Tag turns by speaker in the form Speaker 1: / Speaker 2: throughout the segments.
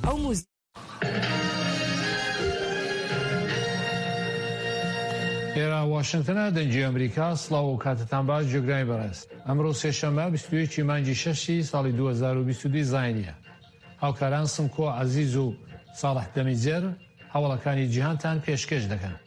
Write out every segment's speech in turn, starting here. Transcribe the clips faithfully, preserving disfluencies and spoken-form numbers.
Speaker 1: ئەو موزیک
Speaker 2: ئێرە واشنگتنە دەنجی ئەمریکا سڵاو و کاتتان باش جێگرانی بەڕێز ئەمڕۆ سێشەممە بیست و یەکی مانگی شەشی ساڵی دوو هەزار و بیست و دوو زاینیە هاوکاران سمکۆ عەزیز و ساڵح دەمیجێر هەوڵەکانی جیهانتان پێشکەش دەکەن.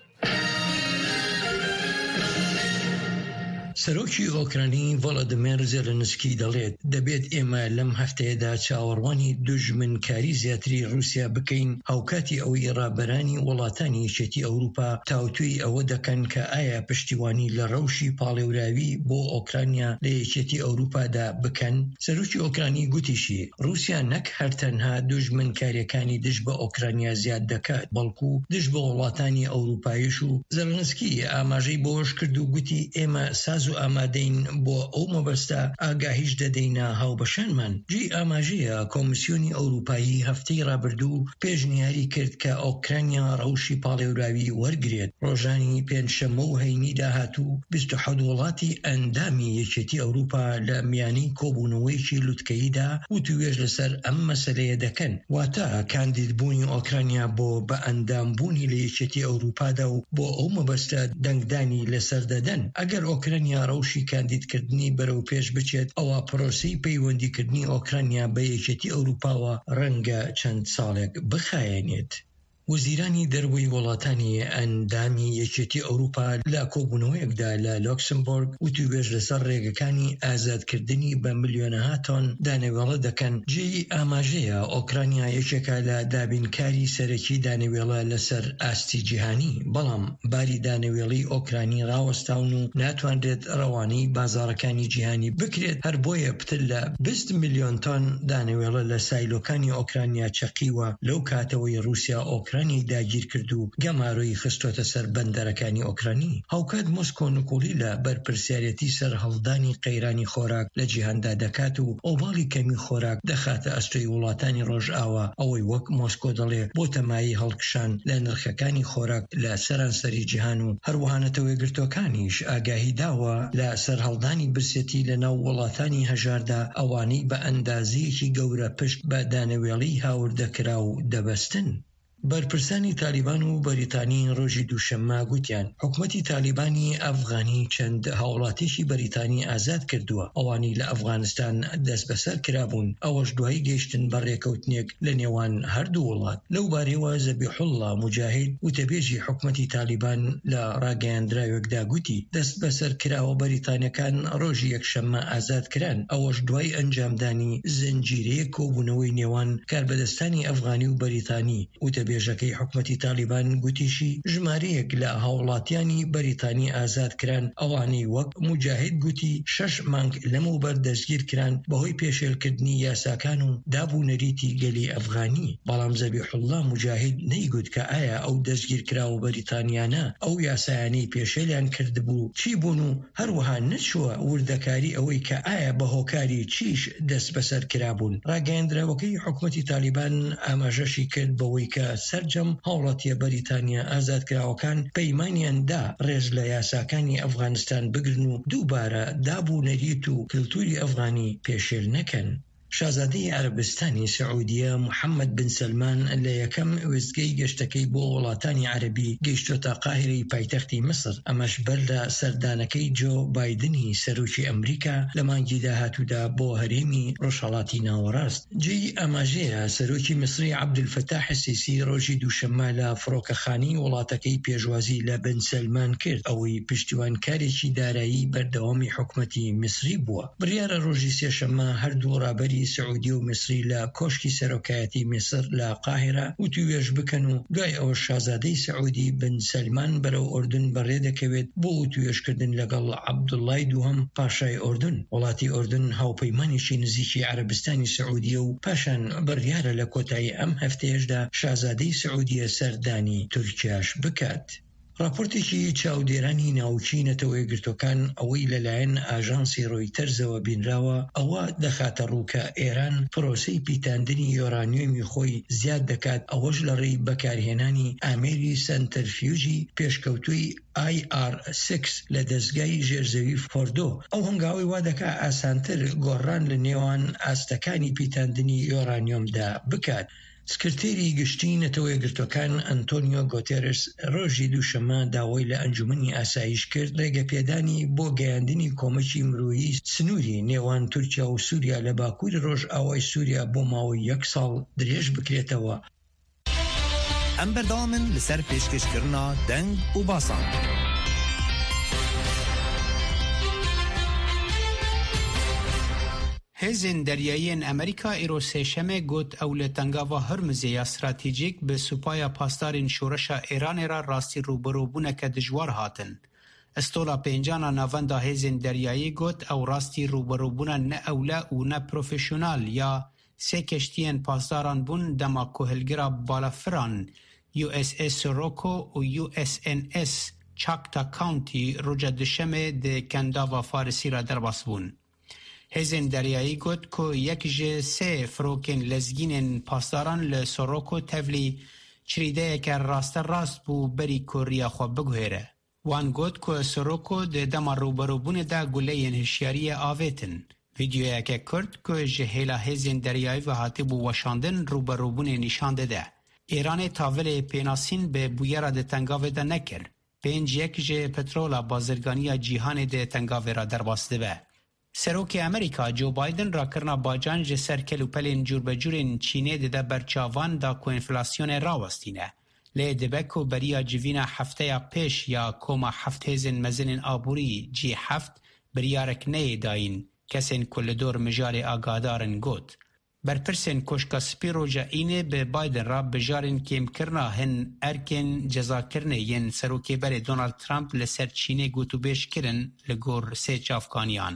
Speaker 3: سەرۆکی ئۆکرانی ڤۆڵۆدیمیر زێلەنسکی دەڵێت دەبێت ئێمە لەم هەفتەیەدا چاوەڕوانی دوژمنکاری زیاتری رووسیا بکەین هاوکاتی ئەوەی ڕابەرانی وڵاتانی یەکێتی ئەوروپا تاوتوی ئەوە دەکەن کە ئایا پشتیوانی لە ڕەوشی پاڵێوراوی بۆ ئۆکرانیا لە یەکێتی ئەوروپادا بکەن. سەرۆکی ئۆکرانی گوتیشی رووسیا نەک هەرتەنها دوژمنکاریەکانی دژ بە ئۆکرانیا زیاد دەکات بەڵکو دژ بە وڵاتانی ئەوروپایش و زێلەنسکی ئاماژەی بۆش کرد و گوتی ئێمە ساز و ئامادەین بۆ ئەو مەبەستە ئاگاهیش دەدەینە هاوبەشانمان. جێ ئاماژەیە کۆمیسیۆنی ئەوروپایی هەفتەی ڕابردوو پێشنیاری کرد کە ئۆکرانیا ڕەوشی پاڵێوراوی وەرگرێت. ڕۆژانی پێنجشەممە و هەینی داهاتوو بیست و حەوت وڵاتی ئەندامی یەکێتی ئەوروپا لە میانەی کۆبوونەوەیکی لوتکەییدا وتوێژ لەسەر ئەم مەسەلەیە دەکەن واتە کاندیدبوونی ئۆکرانیا بۆ بە ئەندامبوونی لە یەکێتی ئەوروپادا و بۆ ئەو مەبەستە دەنگدانی لەسەر دەدەن. ئەگەر ئۆکرانیا ڕەوشی کاندیدکردنی بەرەو پێش بچێت ئەوە پرۆسەی پەیوەندیکردنی ئۆکرانیا بە یەکێتی ئەوروپاوە ڕەنگە چەند ساڵێک بخایێنێت. وزیرانی دەرەوەی وڵاتانی ئەندامی یەکێتی ئەوروپا لە کۆبوونەوەیەکدا لە لۆکسمبۆرگ وتوێژ لەسەر ڕێگەکانی ئازادکردنی بە ملیۆنەها تۆن دانەوێڵە دەکەن. جێی ئاماژەیە ئۆکرانیا یەکێکە لە دابینکاری سەرەکی دانەوێڵە لەسەر ئاستی جیهانی بەڵام باری دانەوێڵی ئۆکرانی ڕاوەستاون و ناتوانرێت ڕەوانەی بازاڕەکانی جیهانی بکرێت هەر بۆیە پتر لە بیست ملیۆن تۆن دانەوێڵە لە سایلۆکانی ئۆکرانیا چەقیوە لەو کاتەوەی رووسیا ئۆکرانی داگیر کرد و گەماڕۆی خستۆتە سەر بەندەرەکانی ئۆکرانی. هاوکات مۆسکۆ نکوڵی لە بەرپرسیارەتی سەر هەڵدانی قەیرانی خۆراک لە جیهاندا دەکات و ئۆڤاڵی کەمی خۆراک دەخاتە ئەستۆی وڵاتانی ڕۆژئاوا ئەوەی وەک مۆسکۆ دەڵێ بۆ تەمایی هەڵکشان لە نرخەکانی خۆراک لە سەرانسەری جیهان و هەروەهانەتەوەی گرتوەکانیش ئاگاهی داوە لە سەر هەڵدانی برسێتی لە ناو وڵاتانی هەژاردا ئەوانەی بە ئەندازەیەکی گەورە پشت بە دانەوێڵی هاوردەکرا و دەبەستن. بەرپرسانی تالیبان و بەریتانی ڕۆژی دووشەممە گوتیان حکومەتی تالیبانی ئەفغانی چەند هاوڵاتیشی بەریتانی ئازاد کردووە ئەوانی لە ئەفغانستان دەست بەسەر کرابوون ئەوەش دوای گەیشتن بە ڕێکەوتنێک لە نێوان هەردوو وڵات. لەو بارەوە زەبیحوڵڵا موجاهید وتەبێژی حکومەتی تالیبان لە ڕاگەیاندراوێکدا گوتی دەست بەسەر کراوە بەریتانیەکان ڕۆژی یەکشەممە ئازاد کران ئەوەش دوای ئەنجامدانی زنجیرەیە کۆبوونەوەی نێوان کاربەدەستانی ئەفغانی و بەریتانی. بێژەکەی حکومەتی تالیبان گوتیشی ژمارەیەک لە هاوڵاتیانی بەریتانی ئازادکران ئەوانەی وەک موجاهید گوتی شەش مانگ لەمەوبەر دەستگیر کران بەهۆی پێشێلکردنی یاساکان و دابوونەریتی گەلی ئەفغانی. بەڵام زەبیحوڵڵا موجاهید نەیگوت کە ئایا ئەو دەستگیرکراوە بەریتانیانە ئەو یاسایانەی پێشێلیان کردبوو چی بوون و هەروەها نەچووە وردەکاری ئەوەی کە ئایا بە هۆکاری چیش دەست بەسەر کرابوون. ڕاگەیاندراوەکەی حکومەتی تالیبان ئاماژەشی کرد بەوەی کە سەرجەم هاوڵاتیە بەریتانیا ئازادکراوەکان پەیمانیاندا ڕێژ لە یاساکانی ئەفغانستان بگرن و دووبارە دابوونەریت و کلتوری ئەفغانی پێشێل نەکەن. شازادەی عەرەبستانی سعودیە محەممەد بن سەلمان لە یەکەم وێستگەی گەشتەکەی بۆ وڵاتانی عەرەبی گەیشتۆتە قاهیرەی پایتەختی مسر ئەمەش بەر لە سەردانەکەی جۆ بایدنی سەرۆکی ئەمریکا لە مانگی داهاتوودا بۆ هەرێمی ڕۆژهەڵاتی ناوەڕاست. جێی ئاماژەیە سەرۆکی میسری عەبدولفەتاح السیسی ڕۆژی دووشەممە لە فڕۆکەخانەی وڵاتەکەی پێشوازی لە بن سەلمان کرد ئەوەی پشتیوانکارێکی دارایی بەردەوامی حکومەتی میسری بووە. بڕیارە ڕۆژی سێشەممە هەردوو ڕابەری سعودی و میسری لە کۆشکی سەرۆکایەتی میسر لە قاهرە وتوێژ بکەن و دوای ئەوە شازادەی سعودی بن سەلمان بەرەو ئوردن بەڕێ دەکەوێت بۆ توێژکردن لەگەڵ عەبدوڵڵای دووهەم پاشای ئوردن. وڵاتی ئوردن هاوپەیمانێکی نزیکی عەرەبستانی سعودیە و پاشان بڕیارە لە کۆتایی ئەم هەفتەیەشدا شازادەی سعودیە سەردانی تورکیاش بکات. راپۆرتێکی چاودێرانی ناوچی نەتەوەی گرتوەکان ئەوەی لەلایەن ئاژانسی ڕۆیتەرزەوە بینراوە ئەوە دەخاتە ڕووکە ئێران پرۆسەی پیتاندنی یۆرانیۆمی خۆی زیاد دەکات ئەوەش لە ڕێی بەکارهێنانی ئامێری سەنتەرفیوژی پێشکەوتووی آی ئار سیکس لە دەستگای ژێرزەوی فۆردۆ. ئەو هەنگاوی وا دەکات ئاسانتر گۆڕان لە نێوان ئاستەکانی پیتاندنی یۆرانیۆمدا بکات. سکرتێری گشتی نەتەوە یەکگرتووەکان ئەنتۆنیۆ گۆتێرس ڕۆژی دووشەممە داوای لە ئەنجومەنی ئاسایش کرد ڕێگەپێدانی بۆ گەیاندنی کۆمەکی مرۆیی سنووری نێوان تورکیا و سووریا لە باکووری ڕۆژ ئاوای سووریا بۆ ماوەی یەک ساڵ درێژ بکرێتەوە.
Speaker 1: ئەم بەردەوامن لەسەر پێشکەشکردنا دەنگ و باسان.
Speaker 4: هێزên deryayên Amerîka îro sêşemê got ew li tengava Hormuzê ya stratejîk bi supaya pasdarên şoreşa Îranê re rastî rûberûbûneke dijwar hatin. Stola pêncana navenda hêzên deryayî got ew rastî rûberûbûna ne ewle û ne profesyonal ya sê keştiyên pasdaran bûn dema ku hilgira balafiran U S S Sirocco û U S N S Choctaw County roja dişemê di kendava Farisî re derbas bûn. Hêzên deryayî got ku yek ji sê firokên lezgînên pasdaran li Sirocco tevlî çirîdeyeke rasterast bû berî ku riya xwe biguhêre. Wan got ku Sirocco di dema rûberûbûnê de guleyên hişyariyê avêtin. Vîdyoyeke Kurd ku ji hêla hêzên deryayî ve hatibû weşandin rûberûbûnê nîşan dide. Îranê tavilê pênasîn bi bûyera di tengavê de nekir. Pênc yek ji petrola bazirganiya cîhanê de tengavê ra derbas dibe. Serokê Amerîka Joe Biden rakirina bacan ji ser kelûpelên cûrbecûrên Çînê dide berçavan da ku enflasyonê rawestîne. Lê dibe ku beriya civîna hefteya pêş ya koma heft hêzên mezinên aborî G heft biryarek neyê dayîn, kesên ku li dor mijarê agadarin got. Berpirsên koşka spî roja înê bi Biden ra bijarên kêmkirina hin erkên cezakirinê yên serokêberê Donald Trump li ser Çînê gotûbêj kirin li gor sê çavkaniyan.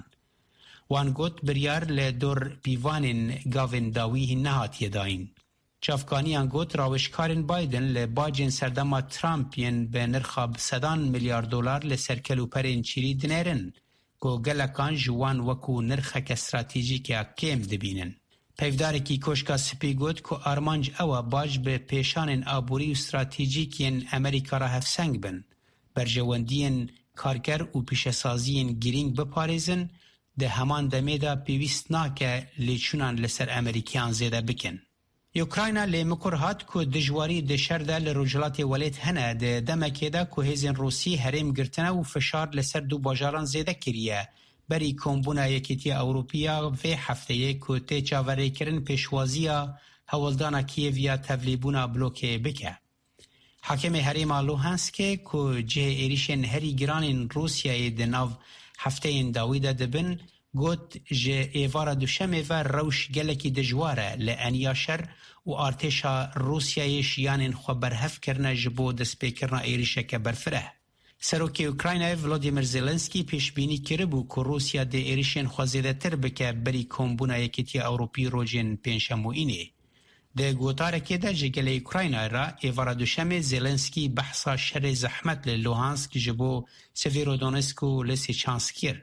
Speaker 4: Wan got biryar li dor pîvanên gavên dawî hîn nehatiye dayîn. Çavkaniyan got rawişkarên Biden li bacên serdema Trump yên bi nirxa sedan milyar dolar li ser kelûperên çîrî dinêrin, ku gelekan ji wan wekû nirxeke stratejîk ya kêm dibînin. Pevdarekî koşka spî got ku armanc ew e baş bi pêşanên aborî û stratejîk yên Amerîka ra hevseng bin, berjewendiyên karger û pîşesaziyên girîng biparêzin, di heman demê de pêwîst nake lêçûnan li ser Amerîkiyan zêde bikin. Ukrayna lê mikor hat ku dijwarî di şer de li Rojhilatê Welêt hene di demekê de ku hêzên Rûsî herêm girtine û fişar li ser du bajaran zêde kiriye, berî kombûna Yekîtiya Ewropîya vê hefteyê ku tê çaverêkirin pêşwaziya heweldana Kiyevya tevlîbûna blokê bike. Hakemê herêma Luhanskê ku cihê êrişên herî giranên Rûsyayê di nav hefteyên dawî de dibin, got ji êvara duşemê ve rewş gelekî dijwar e li eniya şer û artêşa Rûsyayê şiyanên xwe berhev kirine ji bo destpêkirina êrişeke berfireh. Serokê Ukraynayê Volodymyr Zelenskî pêşbînî kiribû ku Rûsya dê êrişên xwe zêdetir bike berî kombûna Yekîtiya Ewropî rojên pênçemûînê. Di gotarekê de ji gelê Ukraynayê ra êvara duşemê Zelenskî behsa şerê zehmet li Luhansk ji bo Severodonetsk û Lysychansk kir.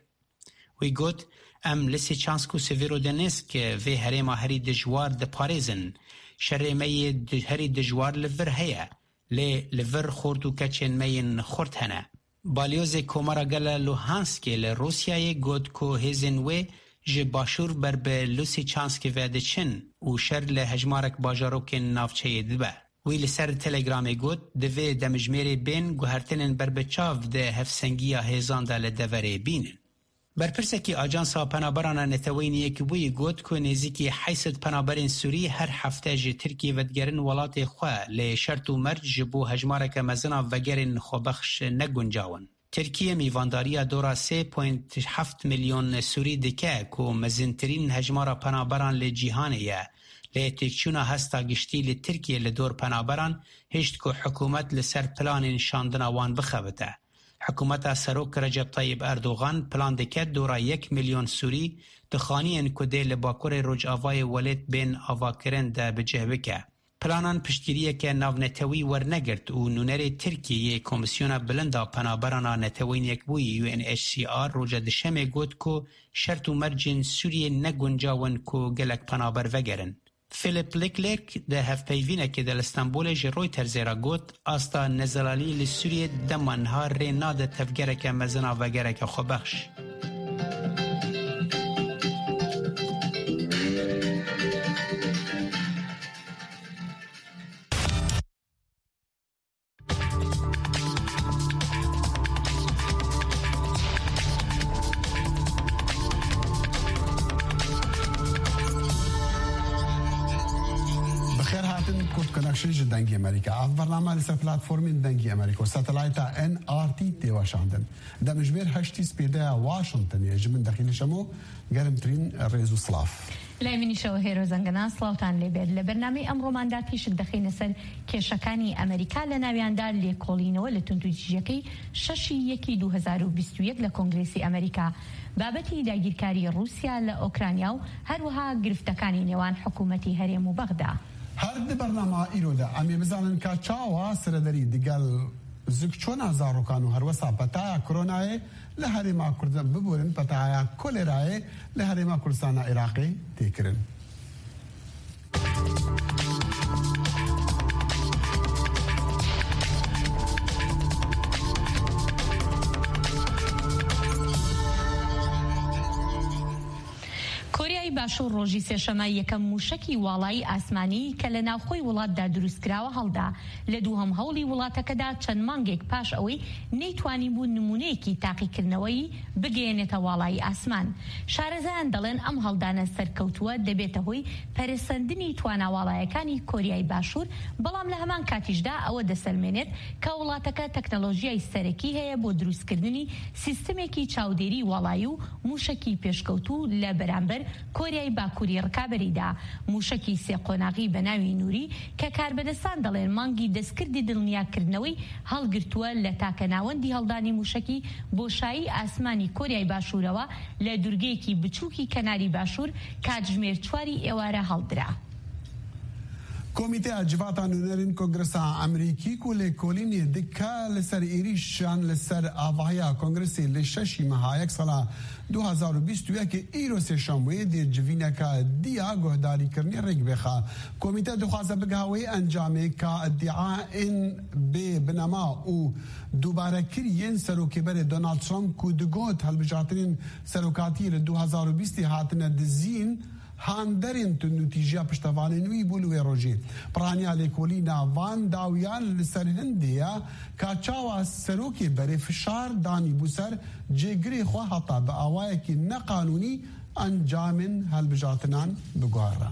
Speaker 4: Wî got em Lysychansk û Severodonetsk vê herêma herî dijwar diparêzin. Şerê me yê herî dijwar li vir heye. Lê li vir xort û keçên me yên xort hene. Balyozê Komara gela Luhanskê li Rûsyayê got ku hêzên wê ji başûr ber bi Lysychanskê ve diçin û şer li hejmarek bajarokên navçeyê dibe. Wî li ser Telegramê got divê demijmêrê bên guhertinên berbiçav de hevsengiya hêzan de li deverê bînin. Berpirsekî Ajansa Penaberana Neteweyî Yekbûyî got ku nêzîkî heyset penaberên Sûrî her hefte ji Tirkiye vedigerin welatê xwe lê şert û merc ji bo hejmareke mezina vegerên xwebexş neguncawin. Tirkiye mîvandariya dora sê point heft milyon Sûrî dike ku mezintirîn hejmara penaberan li cîhanê ye. Lê têkçûna hesta giştî li Tirkiye li dor penaberan hişt ku hikûmet li ser planên şandina wan bixebite. Hikûmeta Serok Recep Tayyip Erdogan plan dike dora yek milyon Sûrî di xaniyên ku dê li bakurê Rojavayê Welêt bên avakirin de bicih bike. Planan piştgiriyeke navnetewî wernegirt û nûnerê Tirkiyeyê Komisyona Bilinda Penaberana Neteweyî Yekbûyî U N H C R roja dişemê got ku şert û mercên Sûriyê neguncawin ku gelek penaber vegerin. Philip Leclerc de hevpeyvînekê de li Stenbolê ji Reutersê ra got asta nezelalî li Sûriyê dema niha rê nade tevgereke mezina vegereke xwebexş.
Speaker 5: خير هاتن كورت كونكشن جدنجي امريكا اف برنامج لسه بلاتفورم دنجي امريكا ساتلايتا ان ار تي تي واشنطن ده مجبر هشتي سبيدا واشنطن يجي من داخل شمو قرمترين ريزو صلاف
Speaker 6: لا منی شو هیرو زنگنا سلاوتان لبر لبرنامه امرو مانداتی دخین سر کێشەکانی ئەمریکا لە ناویاندا لێکۆڵینەوە لە توندوتیژەکەی شەشی یەکی دوو هەزار و بیست و یەک لە کۆنگرێسی ئەمریکا بابەتی داگیرکاری رووسیا لە ئۆکرانیا و هەروەها گرفتەکانی نێوان حکوومەتی هەرێم و بەغدا.
Speaker 5: هەر بەرنامە ئیرۆدا ئەمێ بزانن کە چاوە سەردەری دیگەل زکچۆنا زاڕۆکان و هەروەسا پەتایە کۆرۆنایە لە هەرێما کوردستان ببورن پەتایە کۆلێرایە لە هەرێما کوردستانە عێراقی تێکردن.
Speaker 6: کۆریای باشوور ڕۆژی سێشەمە یەکەم موشکی واڵایی ئاسمانی کە لە ناوخۆی وڵاتدا دروستکراوە هەڵدا لە دووهەم هەوڵی وڵاتەکەدا چەند مانگێک پاش ئەوەی نەیتوانی بوو نمونەیەکی تاقیکردنەوەی بگەێنێتە واڵایی ئاسمان. شارەزایان دەڵێن ئەم هەڵدانە سەرکەوتووە دەبێتە هۆی پەرەسەندنی تواناواڵایەکانی کۆریای باشوور، بەڵام لە هەمان کاتیشدا ئەوە دەسەلمێنێت کە وڵاتەکە تەکنەلۆژیای سەرەکی هەیە بۆ دروستکردنی سیستمێکی چاودێری واڵایی و موشکی پێشکەوتوو لە بەرامبەر کۆریای باکووری ڕکابەریدا. موشکی سێ قۆناغی بە ناوی نووری کە کاربەدەستان دەڵێن مانگی دەستکردی دڵنیاکردنەوەی هەڵگرتووە لە تاکەناوەندی هەڵدانی موشکی بۆشایی ئاسمانی کۆریای باشوورەوە لە دوورگەیەکی بچووکی کەناری باشوور کاتژمێر چواری ئێوارە هەڵدرا.
Speaker 5: کۆمیتەی ئاجیڤاتە نوێنەرین کۆنگرەسا ئەمریکی و لێکۆڵینی دیکە لەسەر ئێریشیان لەسەر ئاڤاهەیە کۆنگرەسی لە شەشی مەهایەک ساڵا دوو هەزار و بیست و یەک ئیرۆ سێشەموێ دێجڤینەکە دیا گۆهداریکردنی ڕێک بێخە. کۆمیتە دخوازە بگاوەی ئەنجامێک کە ئەدعاءن بێ بنەما و دووبارەکردیên سەرۆکێبەرێ دۆناڵد ترامپ و دگوت هەڵبژارترین سەرۆکاتی لە دوو هەزار و بیست هاتنە دزین هاندرین تونوتیژیا پشتوانین وی بولوی روزی. پرانیا لیکولی ناوان داویان لسر هندیا کاچاوا سروکی بری فشار دانی بوسر جگری خو حتا به آوای کی نقانونی انجامن هالبجاتنان بگوهره.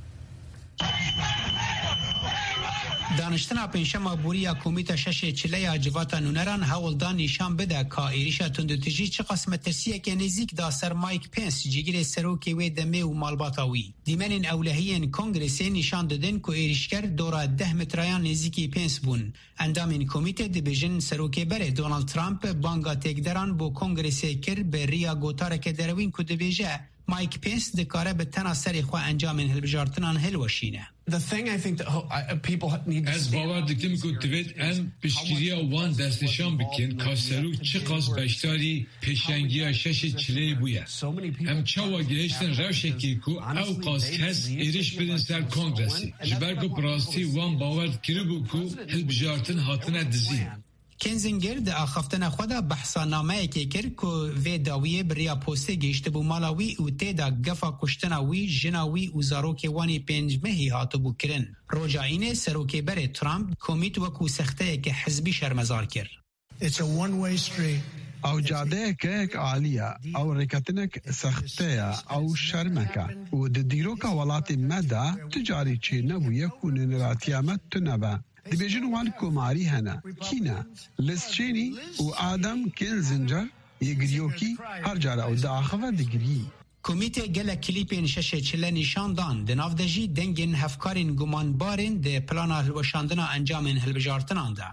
Speaker 4: دانشتنا پنجشەمە بوریە کۆمیتە شەشێ چلەیە جڤاتە نونەران هەوڵدا نیشان بدە کە ئێریشە توندوتیژی چ قەسمەترسیەکە نزیکدا سەر مایک پێنس جگیرێ سەرۆکی وێ دەمێ و ماڵباتاوی. دیمەنین ئەولەهیەن کۆنگرێسێ نیشان دەدەن کە ئێریشکەر دۆرە دەه مترایان نزیکی پێنس بوون. ئەندامین کۆمیتە دەبێژن سەرۆکێبەرێ دۆناڵد ترامپ بانگا تێکدەران بۆ کۆنگرێسێ کرد بە ڕیا گۆتارێکە دەرەوین کو دەبێژە مایک پێنس دەکارە بە تەنە سەری خوا ئەنجامین هەڵبژارتنان هەلوەشینە.
Speaker 7: The thing I think that uh, people need to
Speaker 8: Ez bawer dikim ku divêt em piştgiriya wan destnîşan bikin ka serok çi qas beşdarî pêşengiya şeşê çileyê bûye. Em çawa gihiştin rewşekê ku ew qas kes êriş bidin ser kongresê. Ji ber ku bi rastî wan bawer kiribû ku hilbijartin hatine dizîn.
Speaker 4: کینزینگر د اخفتنه خو دا بحثنامه کې کړ کو وې داویې بریا پوسټ گشت بو مالاوی او ته دا غفا کوشتنه وی جناوی او زارو کې وانی پنځمه هاتو بکرن روجاینه سروکې بر ترامپ کمیټ وکو سخته کې حزبی شرمزار کړ.
Speaker 9: It's a one way street.
Speaker 10: او جادهك عالية او ركتنك سختية او شرمكة ودديروكا ولاتي مدى تجاري چي نبو يكون نراتيامت تنبا دبيجن وان كوماري هنا كينا لسچيني و آدم كينزنجر يگريوكي هر جارة او داخفة دگري.
Speaker 4: کمیته گله کلیپین ششه چله نشاندان دناف دجی دنگین هفکارین گمانبارین ده پلانا هلوشاندنا انجامین هلبجارتنان ده.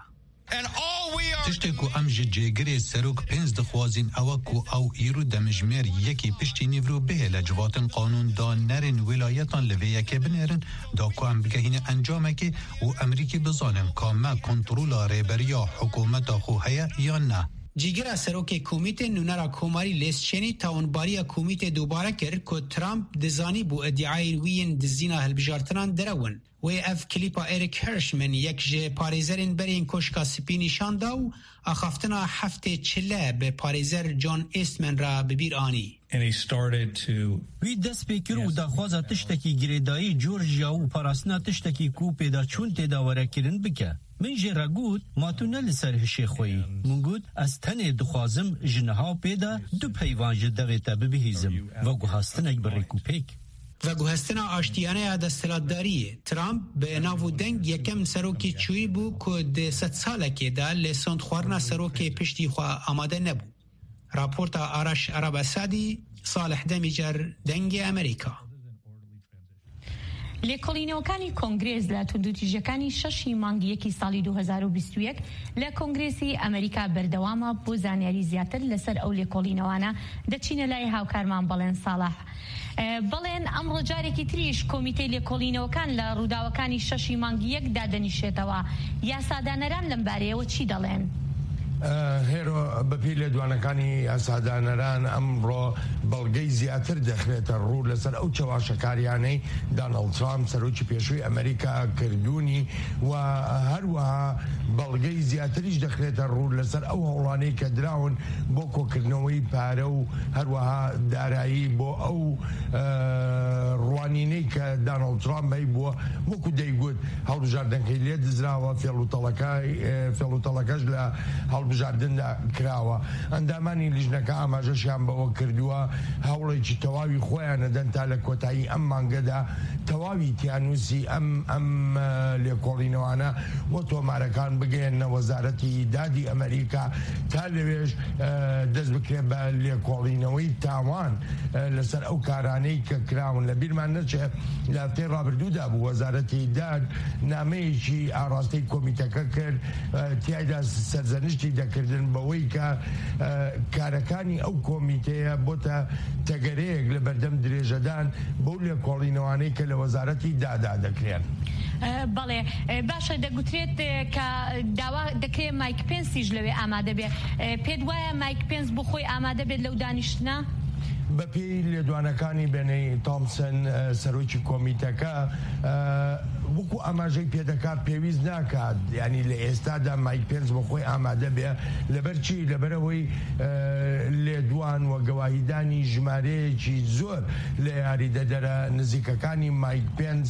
Speaker 11: تشتی کو ام جی جگری سروک پنز دخوازین اوا کو او ایرو دمجمیر یکی پشتی نیورو به لجواتن قانون دا نرین ولایتان لوی یکی بنرن دا کو ام بگهین انجامه که و امریکی بزانم کامه کنترولا ریبریا حکومت خو هیا یا نه.
Speaker 4: جیگرا سروک کمیته نونرا کوماری لیستچنی تاونباری کمیته دوباره کرد که ترامپ دزانی بو ادعای وین دزینا هلبجارتنان درون و اف کلیپا اریک هرشمن یک جه پاریزرین برین کشکا سپی نشان داو اخافتنا هفته چله به پاریزر جان ایستمن را ببیر آنی.
Speaker 12: And he started to
Speaker 13: وی دست پیکر و دخوازه تشتکی گریدایی جورجیا و پاراسنا تشتکی کو پیدا چون تداوره کرن بکه. من جرا گود ما تو نلسر هشی خویی. من گود از تنه دخوازم جنها پیدا دو پیوان جدویتا ببهیزم و گو هستنک بریکو پیک.
Speaker 4: و گوهستنا آشتیانه دستلاتداری ترامپ به ناو دنگ یکم سروکی چوی بو که ده ست ساله که ده لسند خوارنا سروکی پشتی خواه آماده نبو. راپورت آرش عرب اسادی صالح دمیجر دنگ امریکا.
Speaker 6: لێکۆڵینەوەکانی کۆنگرێز لە توندوتیژەکانی شەشی مانگیەکی ساڵی دوو هەزار و بیست و یەک لە کۆنگرێسی ئەمریکا بەردەوامە بۆ زانیاری زیاتر لەسەر ئەو لێکۆڵینەوانە دەچینە لای هاوکارمان بەڵێن ساڵح. بەڵێن ئەمڕۆ جارێکی تریش کۆمیتەی لێکۆڵینەوەکان لە ڕووداوەکانی شەشی مانگی یەک دادەنیشێتەوە. یاسادانەران لەم بارەیەوە چی دەڵێن؟
Speaker 12: هێرۆ بەپی لە دوانەکانی یاسادانەران ئەمڕۆ بەڵگەی زیاتر دەخرێتە ڕوو لەسەر ئەو چاواشەکاریانەی دانەڵد ترامپ سەرۆکی پێشووی ئەمریکا کردوونی و هەروەها بەڵگەی زیاتریش دەخرێتە ڕوو لەسەر ئەو هەوڵانەی کە دراون بۆ کۆکردنەوەی پارە و هەروەها دارایی بۆ ئەو ڕوانینەی کە دانەڵد ترامپ هەی بووە وەکو دەیگوت هەڵبژاردنەکەی لێ دزراوە فێڵوتەڵەکەش لە هەڵبژاردندا کراوە. ئەندامانی لیژنەکە ئاماژەشیان بەوە کردووە هەوڵێکی تەواوی خۆیان نەدەن تا لە کۆتایی ئەم مانگەدا تەواوی تیانوسی ئەم ئەم لێکۆڵینەوانە وە تۆمارەکان بگەێنە وەزارەتی دادی ئەمریکا تا لەوێش دەست بکرێ بە لێکۆڵینەوەی تاوان لەسەر ئەو کارانەی کە کراون. لە بیرمان نەچێت لە هەفتەی ڕابردوودا بوو وەزارەتی داد نامەیەکی ئاڕاستەی کۆمیتەکە کرد تیایدا سەرزەنشتی دەکردن بەوەی کە کارەکانی ئەو کۆمیتەیە بۆتە تەگەرەیەک لە بەردەم درێژەدان بۆ لێکۆڵینەوانەی کە لە وەزارەتی دادا دەکرێن.
Speaker 6: بەڵێ باشە دەگوترێت کە داوا دەکرێت مایک پێنسیش لەوێ ئامادە بێ. پێت وایە مایک پێنس بۆ خۆی ئامادە بێت لەو دانیشتنە؟
Speaker 12: بەپێی لێدوانەکانی بێنەی تۆمسن سەرۆکی کۆمیتەکە وەکو ئاماژەی پێدەکات پێویست ناکات ینی لە ئێستادا مایک پێنس بۆ خۆی ئامادە بێ لەبەر چی لەبەرەوەی لێدوان و گەواهیدانی ژمارەیەکی زۆر لە یاریدەدەرە نزیکەکانی مایک پێنس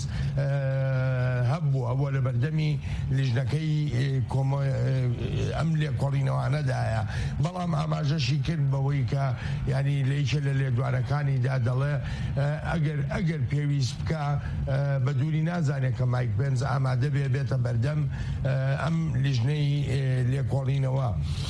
Speaker 12: هەبوو ئەوە لە بەردەمی لیژنەکەی ئەم لێکۆڵینەوانەدایە. بەڵام ئاماژەشی کرد بەوەی کە ینی لەیکە لە لێدوانەکانیدا دەڵێ ئەگەر ئەگەر پێویست بکە بە دووری نازانێت کە مایک پێنس ئامادە بێ بێتە بەردەم ئەم لیژنەی لێکۆڵینەوە.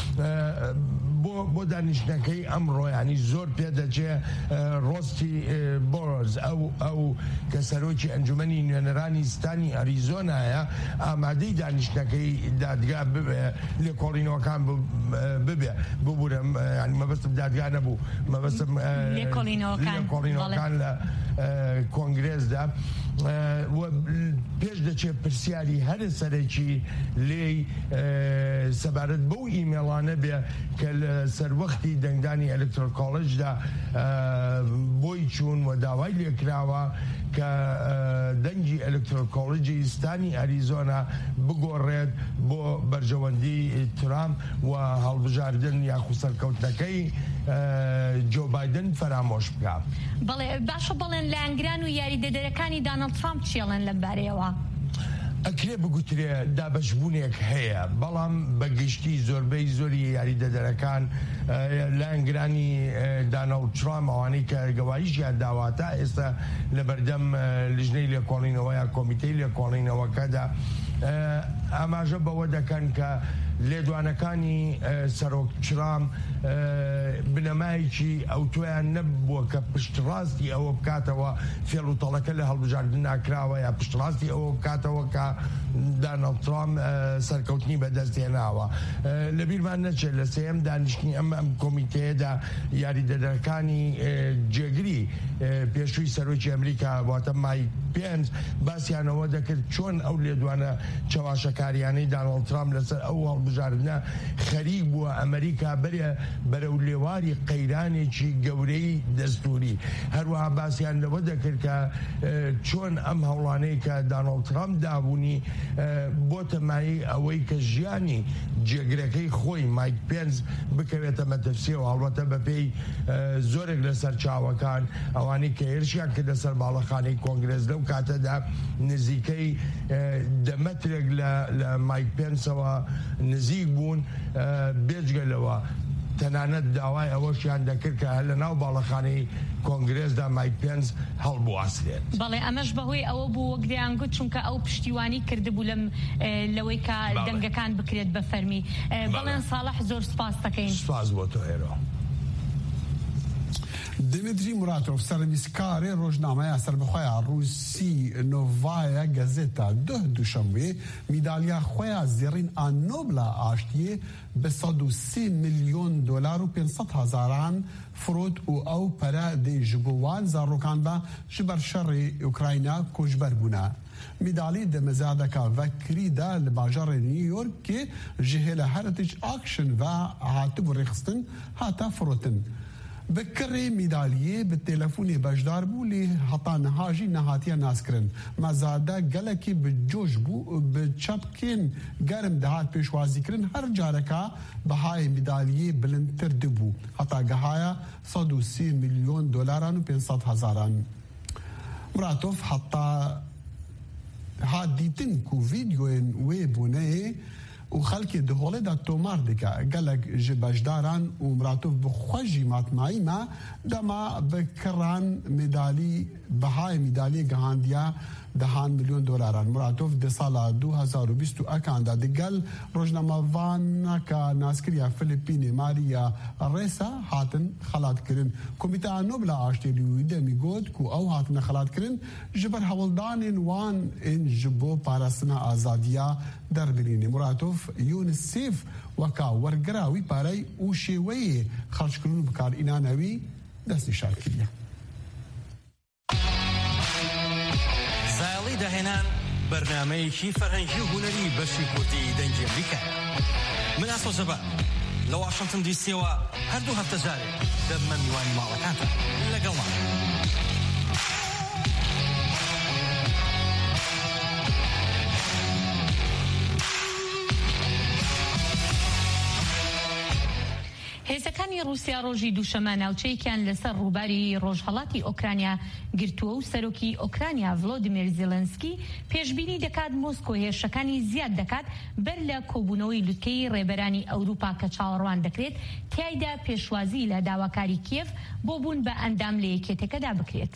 Speaker 12: بۆ دانیشتنەکەی ئەمڕۆ ینی زۆر پێدەچێ ڕۆستی بۆرز ئەو ئەو کە سەرۆکی ئەنجومەنی نوێنەرانی ستانی ئەریزۆنایە ئامادەی دانیشتنەکەی دادگا ببێ لێکۆڵینەوەکان ببێ ببوورم ینی مەبەستم دادگا نەبوو مەبەستم لێکۆڵینەوەکان لە کۆنگرێزدا پێش دەچێت پرسیاری هەرە سەرەکی لێی سەبارەت بەو ئیمێڵانە بێ کە لە سەروەختی دەنگدانی ئەلکتۆرال کۆڵێجدا بۆی چوون و داوای لێکراوە کە دەنگی ئەلکتۆرال کۆڵێجی ستانی ئەریزۆنا بگۆڕێت بۆ بەرژەوەندی ترامپ و هەڵبژاردن یاخو سەرکەوتنەکەی جۆ بایدن فەرامۆش بکات.
Speaker 6: بەڵێ باشە بڵێن لایەنگران و یاریدەدەرەکانی دانەڵد ترامپ چێڵن لەم بارەیەوە؟
Speaker 12: ئەکرێ بگوترێ دابەشبوونێک هەیە بەڵام بەگشتی زۆربەی زۆری یاریدەدەرەکان لایەنگرانی دانەڵد ترامپ ئەوانەی کە گەواهیشیان داواتە ئێستا لە بەردەم لیژنەی لێکۆڵینەوە یا کۆمیتەی لێکۆڵینەوەکەدا ئاماژە بەوە دەکەن کە لێدوانەکانی سەرۆک ترامپ بنەمایکی ئەو تۆیان نەبووە کە پشتڕاستی ئەوە بکاتەوە فێڵوتەڵەکە لە هەڵبژاردن ناکراوە یا پشتڕاستی ئەوە بکاتەوە کە دانەڵد ترامپ سەرکەوتنی بەدەستێناوە. لە بیرمان نەچێت لە سێەم دانیشتنی ئەم ئەم کۆمیتەیەدا یاریدەدەرەکانی جێگری پێشووی سەرۆکی ئەمریکا واتە مایک پێنس باسییانەوە دەکرد چۆن ئەو لێدوانە چاواشەکاریانەی دانەڵد ترامپ لەسەر ئەو هەڵبژاردنە خەریک بووە ئەمریکا بەرێ بەرەو لێواری قەیرانێکی گەورەی دەستوری. هەروەها باسییان لەوە دەکرد کە چۆن ئەم هەوڵانەی کە دانەڵد ترامپ دابوونی بۆتە مایەی ئەوەی کە ژیانی جێگرەکەی خۆی مایک پێنس بکەوێتە مەترسیەوە هەڵبەتە بەپێی زۆرێک لەسەر چاوەکان ئەوانەی کە هێرشیان کردە سەر باڵەخانەی کۆنگرێس لەو کاتەدا نزیکەی دەمەترێک لە مایک پێنسەوە نزیک بوون بێجگە لەوە تەنانەت داوای ئەوەشیان دەکرد کە لە ناو باڵەخانەی کۆنگرێسدا مای پێنج هەڵبواسرێت.
Speaker 6: بەڵێ ئەمەش بەهۆی ئەوە بوو وەگریان گوت چونکە ئەو پشتیوانی کردبوو لەم لەوەی کە دەنگەکان بکرێت بە فەرمی. بەڵێن ساڵح زۆر سپاس دەکەین.
Speaker 12: سپاس بۆ تۆ ئێرە.
Speaker 5: دمیتری مراتۆف سەرنویسکارێ ڕۆژنامەیە سەربەخۆیە ڕووسی نۆڤایە گەزێتا دوه دووشەمبێ میدالیا خۆیە زێڕین ئا نۆبلا ئاشتیە بە سەد و سێ ملیۆن دۆلار و پێنج هەزاران فرۆت و ئەو پەرە دێ ji bo wan zarokان بە ji ber şerê Ukrayna koçber bûne. Midalî demezadeka vekirî de li bajarê New Yorkê ji hêla Heritage Action ve hatibû rêxistin hata firotin. Bi kirê mîdaliyê bi telefûnê bejdar bû lê heta niha jî nehatiye naskirin. Me zade gelekî bi coş bû bi çepkên germ dihat pêşwazîkirin her careka bihayê mîdaliyê bilindtir dibû. Heta gehaya sed û sê milyon dolaran û pênc hezaran. Muratov heta hat dîtin ku vîdyoyên wê bûneyê û xelkê di holê de tomar dike gelek ji beşdaran û miratov bi xwe jî matmayî me dema bi kiran mîdalî bihayê mîdaliyê gihandiya dehan milyon dolaran. Muratov di sala du hezar û bîst û ekan de digel rojnamevaneka naskiriya Filipînê Maria Ressa hatin xelatkirin. Komîteya Nobla Aştê li wî demî got ku ew hatine xelatkirin ji ber hewildanên wan ên ji bo parastina azadiya derbirînê. Muratov UNICEF weka wergira wî parey û şêweyê xerckirin û bikarînana wî destnîşan kiriye.
Speaker 14: زایڵی داهێنان بەرنامەیەکی فەرهەنگی و هونەری بەشی کوردی دەنگی ئەمریکا. من ئاسۆ زەبا لە واشنگتن دیسیەوە هەردوو هەفتە جارێک دەبمە میوانی ماڵەکانتان لەگەڵمان.
Speaker 6: هێزەکانی رووسیا ڕۆژی دووشەمە ناوچەیەکیان لەسەر ڕووباری ڕۆژهەڵاتی ئۆکرانیا گرتووە و سەرۆکی ئۆکرانیا ڤڵۆدیمیر زێلەنسکی پێشبینی دەکات مۆسکۆ هێرشەکانی زیاد دەکات بەر لە کۆبوونەوەی لوتکەی ڕێبەرانی ئەوروپا کە چاوەڕوان دەکرێت تیایدا پێشوازی لە داواکاری کیێف بۆ بوون بە ئەندام لە یەکێتەکەدا بکرێت.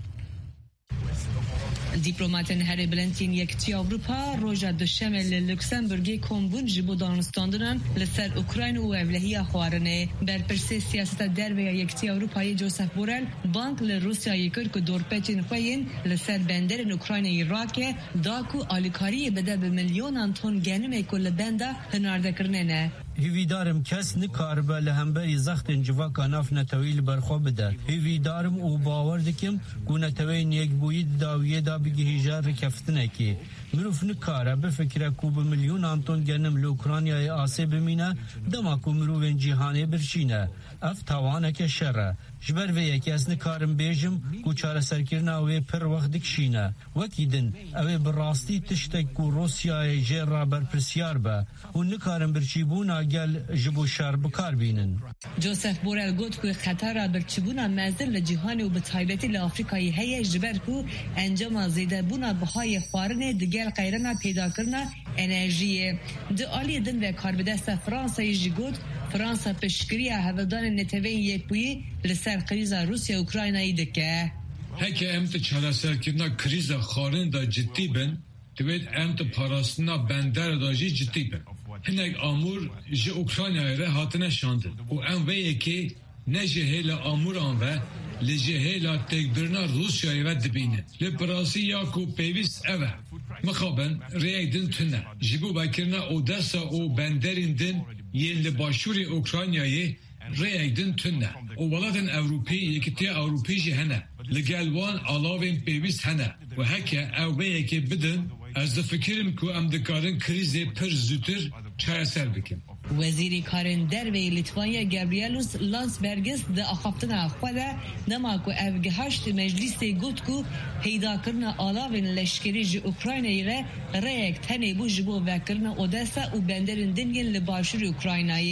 Speaker 15: دیپلۆماتên herê bilentîn Yekîtiya Ewropa roja duşemê li Lüksemburgê kombûn ji bo danûstandinan li ser Ukrayna û evlehiya xwarinê. Berpirsê siyaseta derve ya Yekîtiya Ewropayê Josep Borrell bank li Rûsyayê kir ku dorpêçên xwe yên li ser benderên Ukraynayê rake da ku alîkariyê bide bi milyonan ton genimê ku li benda hinardekirinê ne.
Speaker 13: هیویدارم کس نکاربه لهمبری زخت انجواکا ناف نتویل برخوا بده. هیویدارم او باور دکم گو نتوین یک بوید داویه دا بگی هیجار رکفتنه که مروف نکاره بفکره کو به میلیون آنتون گنم لوکرانیای آسه بمینه دما کو مروفین جیهانه برشینه اف تاوانه که شره جبر و یکی از نکارم بیجم کو چاره سرکرنا و پر وقت دکشینه وکیدن اوه براستی تشتک کو روسیای جیر را برپرسیار به و نکارم برچیبونا گل جبو شر بکار بینن.
Speaker 15: جوزف بورل گوت کو خطر برچیبونا مزل لجیهانی و بطایبتی لافریقایی هیه جبر کو انجام زیده بونا بهای خوارنه دگل قیرنا پیدا کرنا انرژیه. ده آلی دن و کاربدست فرانسایی جی گوت فرانسا پشکریه هفدان نتوین یک بویی لسر کریزا روسیا اوکراینایی دکه.
Speaker 8: هکه امت چاله سرکرنا کریزا خارن دا جدی بن دوید امت پاراستنا بندر دا جی جدی بن. هنگ آمور جی اوکراینایی را هاتنه شاندن و ام ویه که نه جهیل آموران و لجهیل تکبرنا روسیایی و دبینه لپراسی یا کو پیویست اوه مخابن ریدن تنه جبو بکرنا اودسا و بندرین دن یه لباشوری اوکراینایی ریدن تنه و ولادن اوروپی یکیتی اوروپی جی هنه لگلوان علاوین پیویست هنه و هکه اوه که بدن از فکرم که امدکارن کریزه پر زودتر چای سر بکن.
Speaker 15: وزیری کارن دروی لیتوانیا گابریالوس لانسبرگس ده اخافتنا خواده نما کو افگهاشت مجلس گوت کو پیدا کرنا آلاوین لشکری جی اوکراینایی را ریک تنی بو جبو وکرنا اودسا و بندرین دنگین لباشوری اوکراینایی.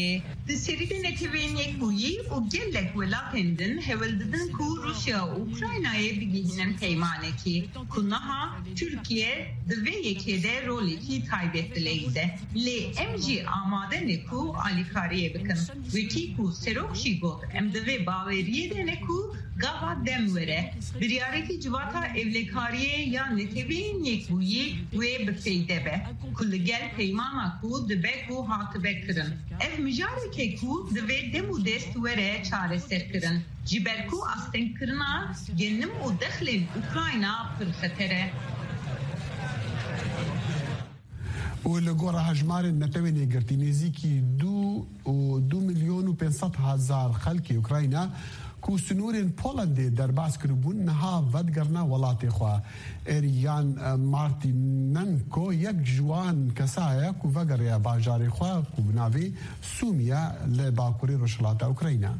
Speaker 16: Dışarıda neteveynek buyi o gellek ve latendin heveldidin ku Rusya Ukrayna'ya bilgihinin peymaneki. Kunaha Türkiye ve yekede roleki kaybettileydi. Le emci amade neku alikariye bakın. Ve ki ku serokşi got emde baveriye de neku gava demvere. Bir yareki civata evlekariye ya neteveynek buyi ve befeyde be. Kullu gel peymana ku debe ku hatıbe kırın. Ev müjareke ku debe demu dest vere çare serkirin. Ciberku asten kırına genim u dexlin Ukrayna pırxetere.
Speaker 5: ولگورا هجمار نتوینی گرتی نزیکی دو و دو میلیون و پنصد هزار خلکی اوکراینا کو سنورین پولندی در باز کربون نها ودگرنا ولاتی خوا ایریان مارتیننکو یک جوان کسایه کو وگریا باجاری خوا کو بناوی سومیا لباکوری روشلاتا اوکراینا.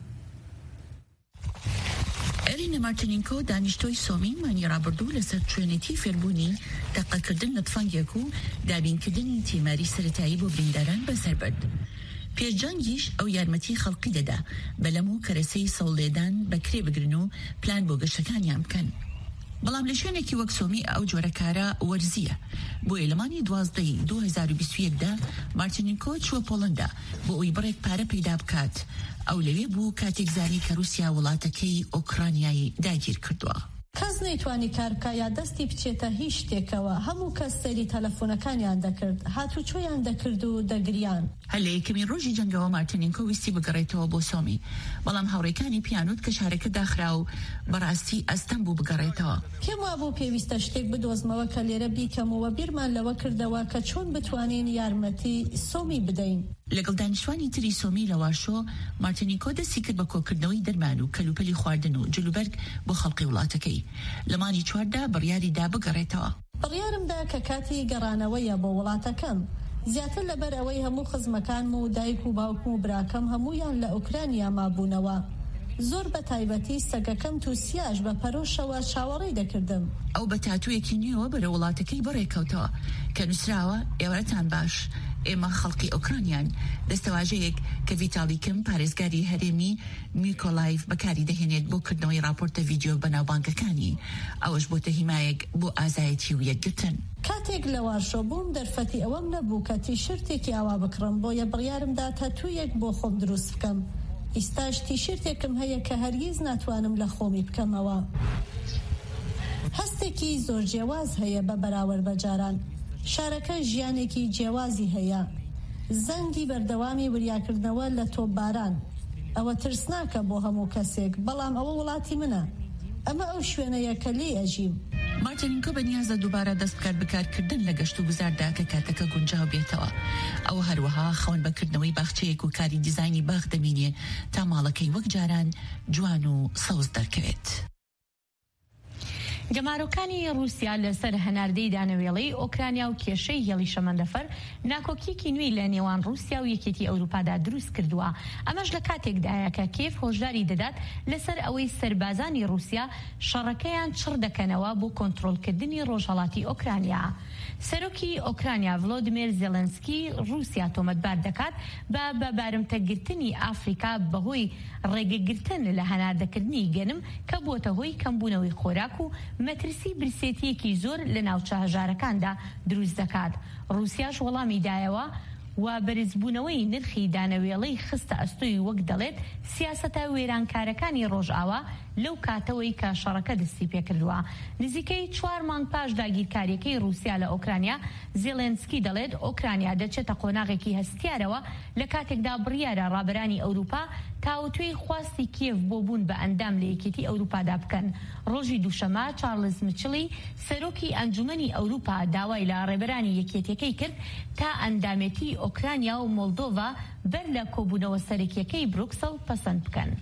Speaker 17: ئەرینە مارتینینکۆ دانیشتۆی سۆمی مانی ڕابردوو لەسەر توێنێتی فێربوونی تەقەکردن لە تفەنگێک و دابینکردنی تیماری سەرەتایی بۆ برینداران بەسەر برد. پێشجەنگیش ئەو یارمەتی خەڵقی دەدا بەلەم و کەرەسەی سەوڵێدان بەکرێ بگرن و پلان بۆ گەشتەکانیان بکەن. بەڵام لە شوێنێکی وەک سۆمی ئەو جۆرەکارە وەرزیە. بۆ ئێلمانی دوازدەی دو هەزار و بیست و یەکدا مارتینینکۆ چووە پۆڵەندا بۆ ئەوی بڕێک پارە پەیدا بکات. ئەو لەوێ بوو کاتێک زانی کە رووسیا وڵاتەکەی ئۆکرانیایی داگیر کردووە.
Speaker 18: کەس نەیتوانی کار بکە یا دەستی بچێتە هیچ شتێکەوە. هەموو کەس سەیری تەلەفۆنەکانیان دەکرد، هاتوچۆیان دەکرد و دەگریان.
Speaker 17: هەر لە یەکەمین ڕۆژی جەنگەوە مارتینینکۆ ویستی بگەڕێتەوە بۆ سۆمی، بەڵام هاوڕێکانی پیانوت کە شارەکە داخرا و بەڕاستی ئەستەم بوو بگەڕێتەوە.
Speaker 18: پێم وابوو پێویستە شتێک بدۆزمەوە کە لێرە بیکەمەوە بیرمان لەوە کردەوە کە چۆن بتوانین یارمەتی سۆمی بدەین.
Speaker 17: لەگەڵ دانیشتوانی تری سۆمی لە واشۆ مارتینینکۆ دەستی کرد بە کۆکردنەوەی دەرمان و کەلوپەلی خواردن و جلوبەرگ بۆ خەڵقی وڵاتەکەی. لە مانی چواردا بڕیاری دا بگەڕێتەوە.
Speaker 18: بڕیارمدا کە کاتی گەڕانەوەیە بۆ وڵاتەکەم. زیاتر لەبەر ئەوەی هەموو خزمەکانم و دایک و باوکم و براکەم هەمویان لە ئوکرانیا مابوونەوە. زۆر بە تایبەتی سەگەکەم تووسیاش بە پەرۆشەوە چاوەڕێی دەکردم.
Speaker 17: ئەو بە تاتوویەکی نیوە بەرە وڵاتەکەی بەڕێکەوتەوە کە نووسراوە ئێوەتان باش. ئێمە خەڵکی ئۆکرانیان دەستەواژەیەک کە ڤیتالیکم پارێزگاری هەرێمی میکۆلایف بەکاری دەهێنێت بۆ کردنەوەی راپۆرتە ڤیدیۆ بەناوبانگەکانی. ئەوەش بۆتە هیمایەک بۆ ئازایەتی و یەکگرتن.
Speaker 18: کاتێک لە واشۆ بووم دەرفەتی ئەوەم نەبوو کە تیشرتێکی ئاوا بکڕم بۆیە بڕیارمدا تەتوویەک بۆ خۆم دروست بکەم. ئیستاش تیشرتێکم هەیە کە هەرگیز ناتوانم لە خۆمی بکەمەوە. هەستێکی زۆر جیاواز هەیە بە بەراورد بە جاران. شارەکە ژیانێکی جیاوازی هەیە. زەنگی بەردەوامی وریاکردنەوە لە تۆپباران. ئەوە ترسناکە بۆ هەموو کەسێک، بەڵام ئەوە وڵاتی منە. ئەمە ئەو شوێنەیە کە لێ ئەژیم.
Speaker 17: مارتینینکۆ بەنیازە دووبارە دەست بکات بەکارکردن لە گەشت و گوزاردا کە کاتەکە گونجاو بێتەوە. ئەوە هەروەها خەون بەکردنەوەی باخچەیەک و کاری دیزایانی باخ دەمینێ تا ماڵەکەی وەک جاران جوان و سەوز دەرکەوێت.
Speaker 6: گەمارۆکانی رووسیا لەسەر هەناردەی دانەوێڵەی ئۆکرانیا و کێشەی هێڵی شەمەندەفەر ناکۆکیەکی نوێی لە نێوان رووسیا و یەکێتی ئەوروپادا دروست کردووە. ئەمەش لە کاتێکدایە کە کێف هۆشداری دەدات لەسەر ئەوەی سەربازانی رووسیا شەڕەکەیان چڕ دەکەنەوە بۆ کۆنتڕۆلکردنی ڕۆژهەڵاتی ئۆکرانیا. سەرۆکی ئۆکرانیا ڤڵۆدیمیر زێلەنسکی رووسیا تۆمەتبار دەکات بە بەبارمتەگرتنی ئافریقا بەهۆی ڕێگەگرتن لە هەناردەکردنی گەنم کە بۆتە هۆی کەمبوونەوەی خۆراک و مەترسی برسێتیەکی زۆر لە ناوچە هەژارەکاندا دروست دەکات. رووسیاش وەڵامی دایەوە و بەرزبوونەوەی نرخی دانەوێڵەی خستە ئەستۆی وەک دەڵێت سیاسەتە وێرانکارەکانی ڕۆژئاوا لەو کاتەوەی کە شەڕەکە دەستی پێکردووە. نزیکەی چوار مانگ پاش داگیرکاریەکەی رووسیا لە ئۆکرانیا، زێلێنسکی دەڵێت ئۆکرانیا دەچێتە قۆناغێکی هەستیارەوە لە کاتێکدا بڕیارە ڕابەرانی ئەوروپا تاوتوێی خواستی کێف بۆ بوون بە ئەندام لە یەکێتی ئەوروپادا بکەن. ڕۆژی دووشەمە چارلز میچلی سەرۆکی ئەنجومەنی ئەوروپا داوای لە ڕێبەرانی یەکێتیەکەی کرد تا ئەندامێتی ئۆکرانیا و مۆلدۆڤا بەر لە کۆبوونەوە سەرەکیەکەی بروکسل پەسەند بکەن.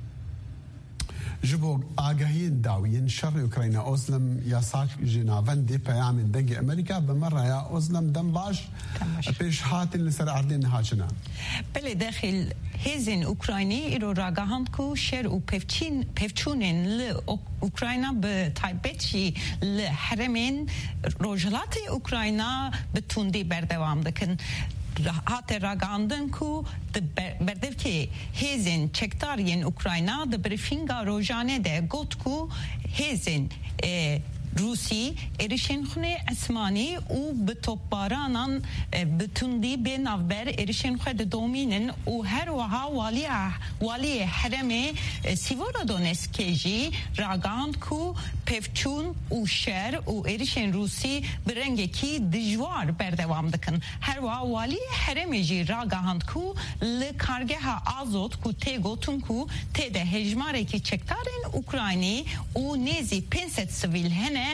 Speaker 5: ji bo agahiyên dawiyên şerê Ukrayna Ozlem yasak ji navendê peyamên dengê Amerîka bi me raya Ozlem dem baş pêş hatin li ser erdê nihaçine.
Speaker 19: Belê dexil hêzên Ukraynî îro ragihand ku şer û pevçûnên li Ukrayna bi taybet jî li heremên Rojhilatê Ukrayna bi tundî berdewam dikin. هات راگاندن کو بردف که هزین چکتارین اوکراینا د بریفینگا روزانه ده گوت کو هزین روسی erişen xune esmani u bi topbaranan bitundi be navber erişen xwe de dominin u her waha wali wali hereme Sivora Donetsk'e jî ragand ku pevçûn û şer û erişen Rusî bi rengekî dijwar berdevam dikin. Her waha wali hereme jî ragand ku li kargeha Azot ku tê gotin ku tê de hejmarekî çektarên Ukraynî û nêzî pênset sivîl hene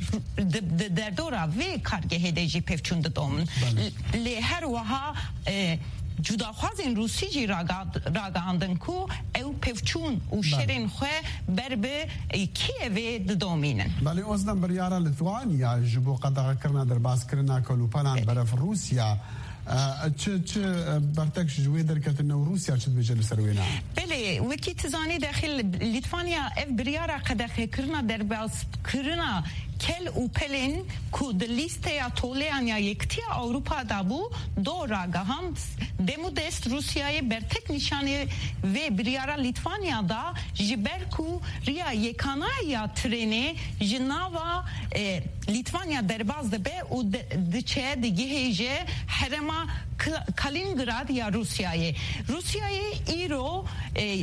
Speaker 19: derdora ve kargehê de jî pevçûn didomin. Lê her wiha cudaxwazên Rusî jî ragandin ku ew pevçûn û şerên xwe ber bi Kievê didomînin.
Speaker 5: Belê Ozdem biryara Litwanya ji bo qedexekirina derbazkirina kalûpelan beref Rûsya چه چه برتک جوی در کتن روسیا چه بجل سروینا
Speaker 19: بله وکی تزانی داخل لیتوانیا اف بریارا قدخ کرنا در باز کرنا کل او پلین کو د لیسته یا تولیانیا یکتی اروپا دابو دو راگهم دمو دست روسیای برتک نشانه و بریارا لیتوانیا دا جبر کو ریا یکانا یا ترنه جناوا لیتوانیا در باز دبه او دچه دیگه حرما Kaliningrad ya Rusya'yı. Rusya'yı İro e,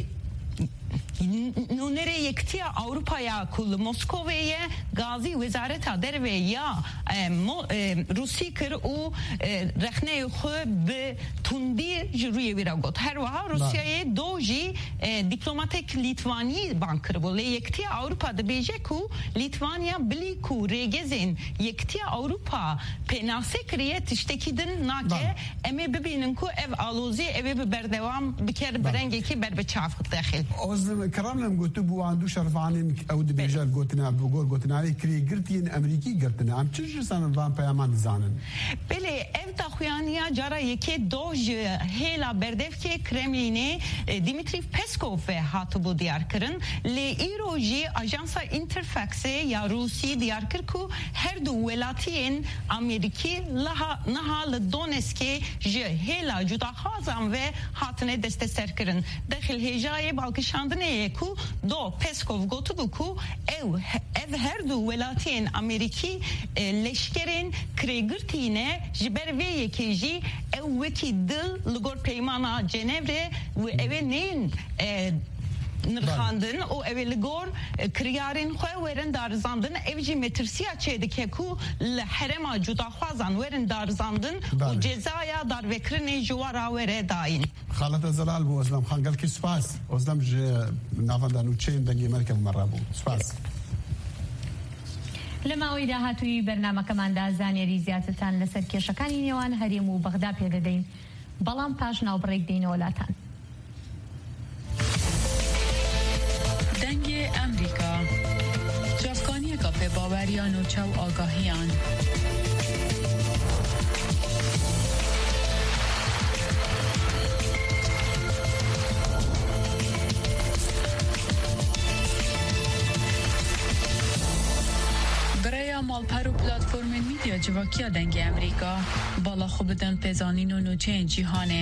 Speaker 19: nunere yektiya Avrupa'ya kulu Moskova'ya Gazi Wezareta derve ya Rusi kır o rehne xwe bi tundi jruye viragot. Her vaha Rusya'ya doji diplomatik Litvani bankır bu. Le yektiya Avrupa'da beje ku Litvanya bili ku regezin yektiya Avrupa penase kriye tiştekidin nake eme bibinin ku ev aluzi eve bi berdevam biker berengeki berbe çafık dahil.
Speaker 5: كرامنا قلت بو عندو شرفانين او دبيجال قلتنا بقول قلتنا علي كري قرتين امريكي قرتنا ام تشجر سان فان بيامان زانن
Speaker 19: بله ev taxuyaniya cara yeke doj hela berdevke Kremlin'e Dmitri Peskov ve hatubu diyar kırın le iroji ajansa Interfax'e ya Rusi diyar kır ku her du velatiyen Ameriki laha nahal Donetsk'e je hela juda hazam ve hatine deste serkırın dahil hejaye balkışandın ku do Peskov gotu ku ev ev her du velatiyen Ameriki leşkerin kregirtine jiber ve yekeji ev veki dil ligor peymana Cenevre ve eve neyin nırxandın o eveligor kriyarin xwe werin darzandın evci metrsiya çedike ku li herema cudaxwazan werin darzandın o cezaya darvekirin jwara were dayin.
Speaker 5: خالد زلال بو اسلام خان قال كي سباس اسلام ج نافندا نوتشين دنگي مركب مرابو سباس
Speaker 6: لما ويدا هاتوي برنامجكمان دا زانيري زياتتان لسر كيشكاني نيوان هريم و بغدا بيدين بلان باش ناو بريك دين ولاتان
Speaker 20: دنگ امریکا جافکانی کافه باوریان و چو آگاهیان مالپر و پلاتفورم میدیا جواکیا دنگ امریکا بالا خوب بدن پیزانین و نوچه جیهانه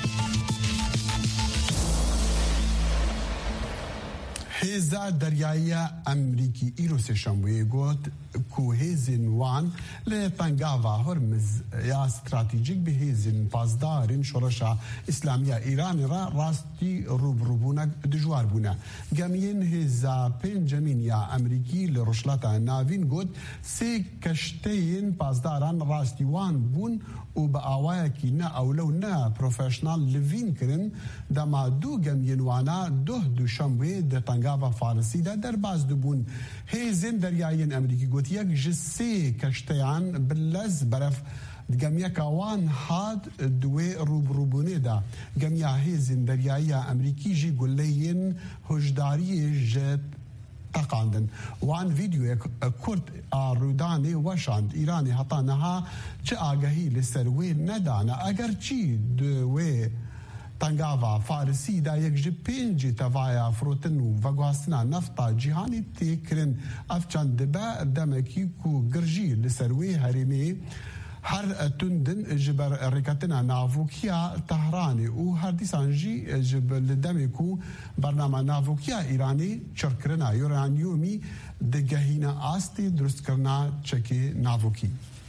Speaker 5: هێزا دەریاییە ئەمریکی ئیرۆسێ شەموێ گوت کو هێزن وان لە تەنگاوا هۆرمز یا ستراتیجیک بە هێزن پاسدارین شۆڕەشە ئیسلامیە ئیرانی را ڕاستی ڕوبڕووبوونە دژوار بوونە گەمیین هێزا پێنجەمین یا ئەمریکی لە ڕۆژهەڵاتە ناوین گوت سێ کەشتەیەن پاسداران ڕاستی وان بوون و بە ئاوایەکی نە ئەولە و نە پرۆفێشنال لڤین کردن دەما دوو گەمیێنوانە دۆه دووشەموێ دە تەنگاوا فارسیدا دەرباز دەبوون هێزن دەریایین ئەمریکی گوت یەک ji sê keşteyan bilez beref gemiyeka wan hat duê rûbirûbûnê de gemiya hêzên deryayiya Emerîkî jî guleyên hojdariyê ji teqandin wan vîdyoyek Kurd a Rûdanê weşand Îranê heta niha çi agahî li ser wê nedane eger çî di wê تنگاوا فارسی دا یک جی پنج توایا فروتن و وگواستنا نفتا جیهانی تیکرن افچان دبا دمکی کو گرجی لسروی هریمی هر تندن جبر ركاتنا نافوكيا طهراني و هر ديسانجي جبر لدمكو برنامج نافوكيا إيراني شركرنا يورانيومي دقهينا آستي درست كرنا چكي نافوكي.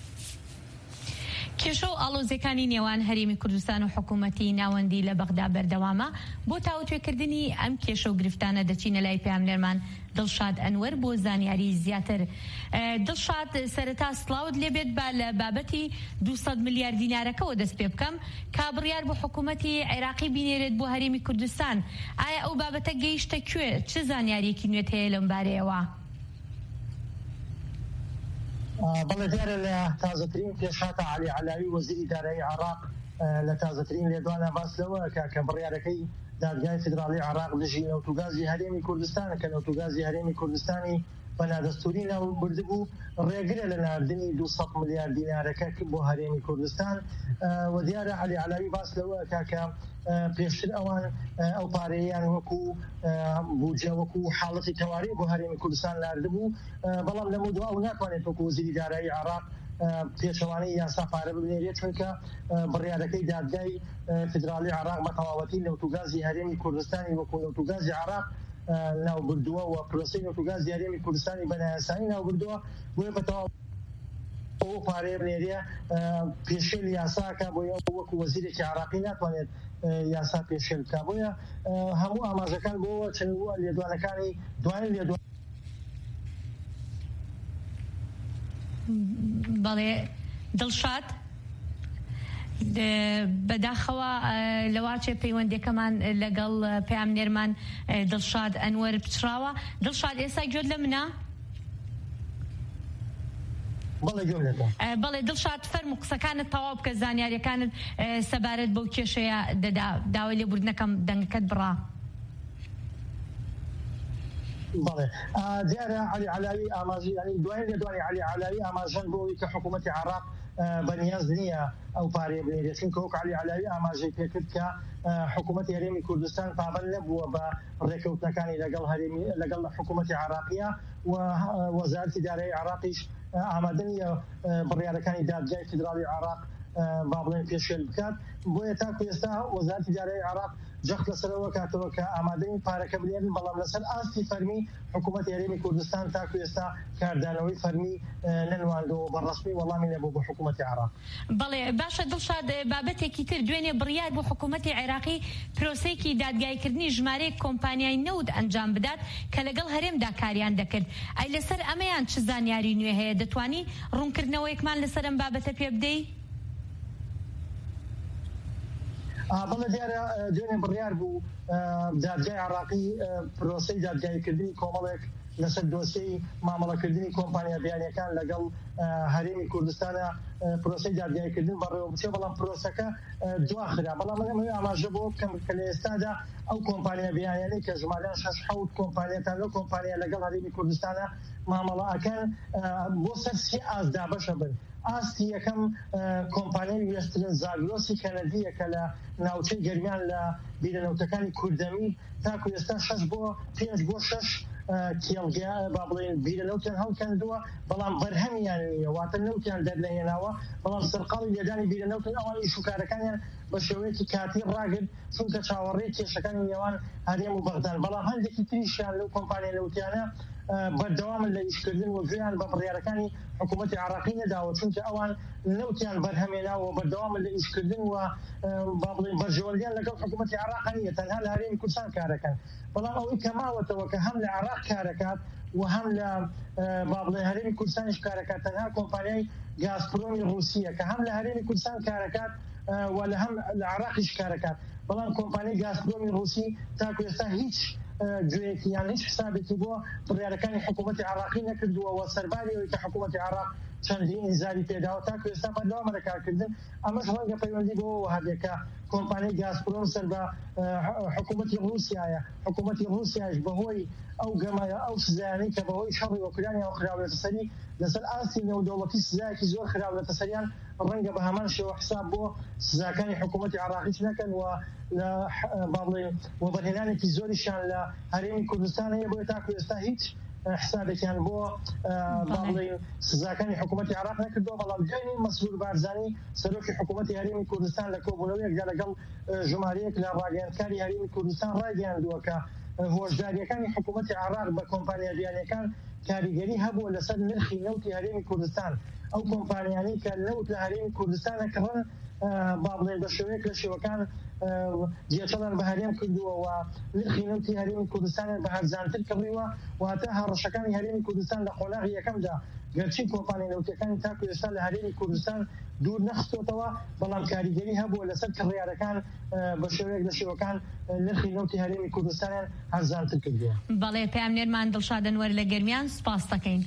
Speaker 6: کێشە و ئاڵۆزیەکانی نێوان هەرێمی کوردستان و حکوومەتی ناوەندی لە بەغدا بەردەوامە بۆ تاوتوێکردنی ئەم کێشە و گرفتانە دەچینە لای پامنێرمان دڵشاد ئەنوەر بۆ زانیاری زیاتر. دڵشاد سەرەتا سڵاوت لێبێت با لە بابەتی دووسەد ملیار دینارەکەەوە دەست پێ بکەم کا بڕیار بۆ حکوومەتی عێراقی بینێرێت بۆ هەرێمی کوردستان. ئایا ئەو بابەتە گەیشتە کوێ؟ چ زانیاریەکی نوێت هەیە لەم بارەیەوە؟
Speaker 21: بەڵێ دیارە لە تازەترین پێشهاتە عەلی عەلاوی وەزیری دارایی عێراق لە تازەترین لێدوانە باس لەوەکە کە بڕیارەکەی دادگای فیدراڵی عێراق دژی نەوتوگازی هەرێمی کوردستانە کە نەوتوگازی هەرێمی کوردستانی بە نادەستوری ناو بردبوو ڕێگرە لە ناردنی دووسەد ملیار دینارەکە بۆ هەرێمی کوردستان و دیارە عەلی عەلاوی باس لەوەکە کە پێشتر ئەوان ئەو پارەیان وەکو بودجە وەکو حاڵەتی تەواوی بۆ هەرێمی کوردستان ناردبوو بەڵام لەمە دووە ئەو ناتوانێت وەکو وەزیری دارایی عێراق پێچەوانەی یاسا پارە ببنێرێت چونکە بڕیارەکەی دادگای فیدراڵی عێراق بە تەواوەتی نەوتوگازی هەرێمی کوردستانی وەکو نەوتوگازی عێراق ناو بردووە و پرۆسەی نەوتوگازی هەرێمی کوردستانی بە نایاسایی ناو بردووە بۆیە بە تەواو ئەو پارەیە بنێریە پێشێل یاساکە بۆیە وەکو وەزیرێکی عێراقی ناتوانێت یاسا پێشێل بکە بۆیە هەموو ئاماژەکان بۆ چەند لێدوانەکانی دوای لێدوان
Speaker 6: بەڵێ دڵشاد بەداخەوە لەواچێ پەیوەندەکەمان لەگەڵ پامنێرمان دڵشاد ئەنوەر پچراوە. دڵشاد ئێستا گوێت لە منە؟ بەڵێ دڵشاد فەرموو قسەکانت تەواو بکە زانیاریەکانت سەبارەت بەو کێشەیە دەدا داوای لێبوردنەکەم دەنگەکەت بڕا.
Speaker 21: بەڵێ دیارە عەلی عەلاوی ئاماژی دوای لێدوانی عەلی عەلاوی ئاماژەن بۆەوەی کە حکوومەتی عێراق بەنیاز نییە ئەو پارەیە بنێرێت چونکە وەک عەلی عەلاوی ئاماژەی پێکرد کە حکوومەتی هەرێمی کوردستان پابەند نەبووە بە ڕێکەوتنەکانی لەگەڵ هەرێمی لەگەڵ حکوومەتی عێراقیە و وەزارەتی دارایی عێراقیش ئامادە نیە بڕیارەکانی دادگای فیدراڵی عێراق با بڵێن پێشێل بکات بۆیە تاکو ئێستا وەزارەتی دارایی عێراق جەخت لەسەرەوە کاتەوە کە ئامادەی پارەکە بنێرن بەڵام لەسەر ئاستی فەرمی حکوومەتی هەرێمی کوردستان تاکو ئێستا کاردانەوەی فەرمی نەنواندەوە بەڕەسمی وەڵامی نەبوو بۆ حکوومەتی عێراق.
Speaker 6: بەڵێ باشە دڵشاد بابەتێکی تر دوێنێ بڕیار بۆ حکوومەتی عێراقی پرۆسەیەکی دادگایکردنی ژمارەیەک کۆمپانیای نەود ئەنجام بدات کە لەگەڵ هەرێمدا کاریان دەکرد. ئەی لەسەر ئەمەیان چ زانیاری نوێ هەیە؟ دەتوانی ڕوونکردنەوەیەکمان لەسەر ئەم بابەتە پێ بدەی؟
Speaker 21: بەڵێ دیارە دوێنێ بڕیار بوو دادگای عێراقی پرۆسەی دادگایکردنی کۆمەڵێک لەسەر دۆسیەی مامەڵەکردنی کۆمپانیا بیانیەکان لەگەڵ هەرێمی کوردستانە پرۆسەی دادگایکردن بەڕێوە بچێ بەڵام پرۆسەکە دواخرا بەڵام ئەمە ئاماژە بۆ بکەم کە لە ئێستادا ئەو کۆمپانیا بیانیانەی کە ژمارەیان شەش حەوت کۆمپانیەتان لەو کۆمپانیا لەگەڵ هەرێمی کوردستانە مامەڵەکان بۆ سەر سێ ئاسدا بەشە بن. ئاستی یەکەم کۆمپانیای وێسترن زاگرۆسی کەنەدیە کە لە ناوچەی گەرمیان لە بیرەنەوتەکانی کوردەمی تاکو ئێستا شەش بۆ پێنج بۆ شەش کێڵگە با بڵێن بیرەنەوتیان هەڵکەندووە بەڵام بەرهەمیان نییە واتە نەوتیان دەرنەهێناوە بەڵام سەرقاڵی لێدانی بیرەنەوتن ئەوانی شوکارەکانیان بە شێوەیەکی کاتی ڕاگرت چونکە چاوەڕێی کێشەکانی نێوان هەرێم و بەغدان بەڵام هەندێکی تریشیان لەو کۆمپانیا نەوتیانە بەردەوام لە ئیشکردن و گوێیان بە بڕیارەکانی حکوومەتی عێراقی نەداوە چونکە ئەوان نەوتیان بەرهەمێناوە بەردەوام لە ئیشکردن و با بڵێن بەرژەوەندیان لەگەڵ حکوومەتی عێراق نییە تەنها لە هەرێمی کوردستان کارەکەن بەڵام ئەوەی کە ماوەتەوە کە هەم لە عێراق کارەکات و هەم لە با بڵێن هەرێمی کوردستانیش کارەکات تەنها کۆمپانیای گازپرۆمی رووسیە کە هەم لە هەرێمی کوردستان کارەکات و لە هەم لە عێراقیش کارەکات بەڵام کۆمپانیای گازپرۆمی رووسی تاکو ئێستا هیچ گوێیەکی یان هیچ حسابێکی بۆ بڕیارەکانی حکوومەتی عێراقی نەکردووە و سەرباریەوەی کە حکوومەتی عێراق چەندی ئینزاری پێداوە تاکو ئێستا بەردەوام لە کارکردن ئەمەش ڕەنگە پەیوەندی بۆەوە هەبێکە کۆمپانیای گازپرۆم سەر بە حکوومەتی رووسیایە حکوومەتی رووسیاش بەهۆی ئەو گەمایە ئەو سزایانەی کە بەهۆی شەڕی وەکرانیەوە خراوێتە سەری لەسەر ئاستی نێودەوڵەتی سزایەکی زۆر خراوێتە سەریان ڕەنگە بە هەمان شێوە حساب بۆ سزاکانی حکوومەتی عێراقیش نەکەن و لە با بڵێن وەبەرهێنانێکی زۆریشیان لە هەرێمی کوردستان هەیە بۆیە تاکو ئێستا هیچ حسابێکیان بۆ باڵێن سزاکانی حکوومەتی عراق نەکردەوە بەڵام دوێنێ مەسرور بارزانی سەرۆکی حکوومەتی هەرێمی کوردستان لە کۆبوونەوەیەکدا لەگەڵ ژمارەیەک لە ڕاگەیاندکاری هەرێمی کوردستان ڕاگەیاندووە کە هۆشداریەکانی حکوومەتی عراق بە کۆمپانیا بیانیەکان کاریگەری هەبووە لەسەر نرخی نەوتی هەرێمی کوردستان ئەو کۆمپانیانی کە نەوت لە هەرێمی کوردستان ئەکڕن با بڵێن بە شێوەیەک لە شێوەکان جێچەڵان بە هەرێم کردووە و نرخی نەوتی هەرێمی کوردستان بە هەرزانتر کڕیوە واتە هاڕەشەکانی هەرێمی کوردستان لە قۆناغی یەکەمدا گەرچی کۆمپانیا نەوتەکانی تاکو ئێستا لە هەرێمی کوردستان دوور نەخستۆتەوە بەڵام کاریگەری هەبووە لەسەر کڕیارەکان بە شێوەیەک لە شێوەکان نرخی نەوتی هەرێمی کوردستان هەرزانتر کردووە.
Speaker 6: بەڵێ پامنێرمان دڵشادن وەر لە گەرمیان سپاس دەکەین.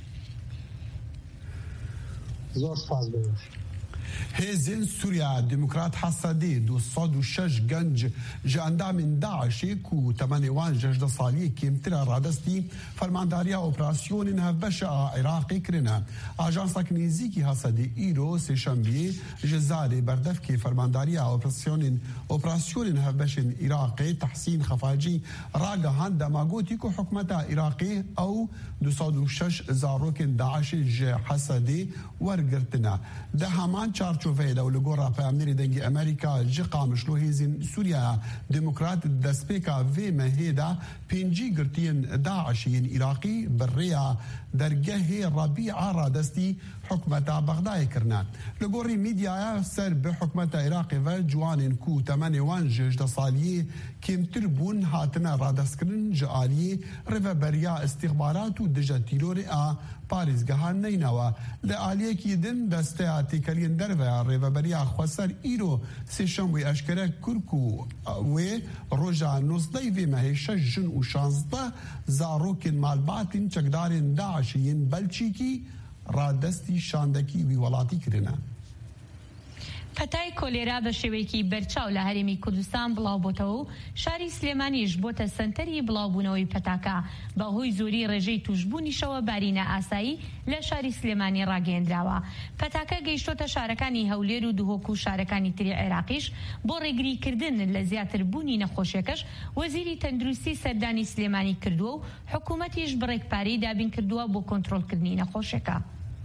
Speaker 21: زۆر سپاس بێت.
Speaker 5: هێزن سووریا دموکرات حەسەدی دو سەد و شەش گەنج ji endamên Daişê ku temenê wan jejda saliyê kêmtir e radestî fermandariya operasyonên hevbeşa a Iraqê kirine. Ajansak nêzîkî Hesedê îro sêşembiyê ji zarê berdevkê fermandariya operasyonên operasyonên hevbeşên Iraqê Tehsîn Xefacî ragihan dema gotî ku hikûmeta Iraqê ew du sed û şeş zarokên Daişê ji Hesedê wergirtine. Di heman çarçoveyê de li gora peyamnerê dengê Amerîka ji qamişlo hêzên Sûriya Demokrat destpêka vê mehê de pêncî girtiyên Daişê yên Iraqî bi rêya dergehê Rabî'a radestî hikûmeta Bexdayê kirine. Li gorî mîdyaya ser bi hikûmeta Iraqê ve ciwanên ku temenê wan ji hejda saliyê kêmtir bûn hatine radestkirin ji aliyê rêveberiya istîxbarat û dija tîrorê a parêzgeha neynewe. Li aliyekî din desteya têkeriyên derveya rêveberiya Xweser îro sêşemwê eşkere kir ku wê roja nozdehê vê mehê şeş jin û şanzdeh zarokên malbatên çekdarên Daişê yên Belçîkî radestî şandekî wî welatî kirine.
Speaker 6: پەتای کۆلێرا بە شێوەیەکی بەرچاو لە هەرێمی کوردستان بڵاوبۆتەوە و شاری سلێمانیش بۆتە سەنتەری بڵاوبوونەوەی پەتاکە بەهۆی زۆری ڕێژەی توشبوونیشەوە بارینە ئاسایی لە شاری سلێمانی ڕاگەیەندراوە. پەتاکە گەیشتۆتە شارەکانی هەولێر و دوهۆک و شارەکانی تری عێراقیش بۆ ڕێگریکردن لە زیاتربوونی نەخۆشیەکەش وەزیری تەندروستی سەردانی سلێمانی کردووە و حکوومەتیش بڕێکپارەی دابین کردووە بۆ کۆنتڕۆڵکردنی نەخۆشیەکە.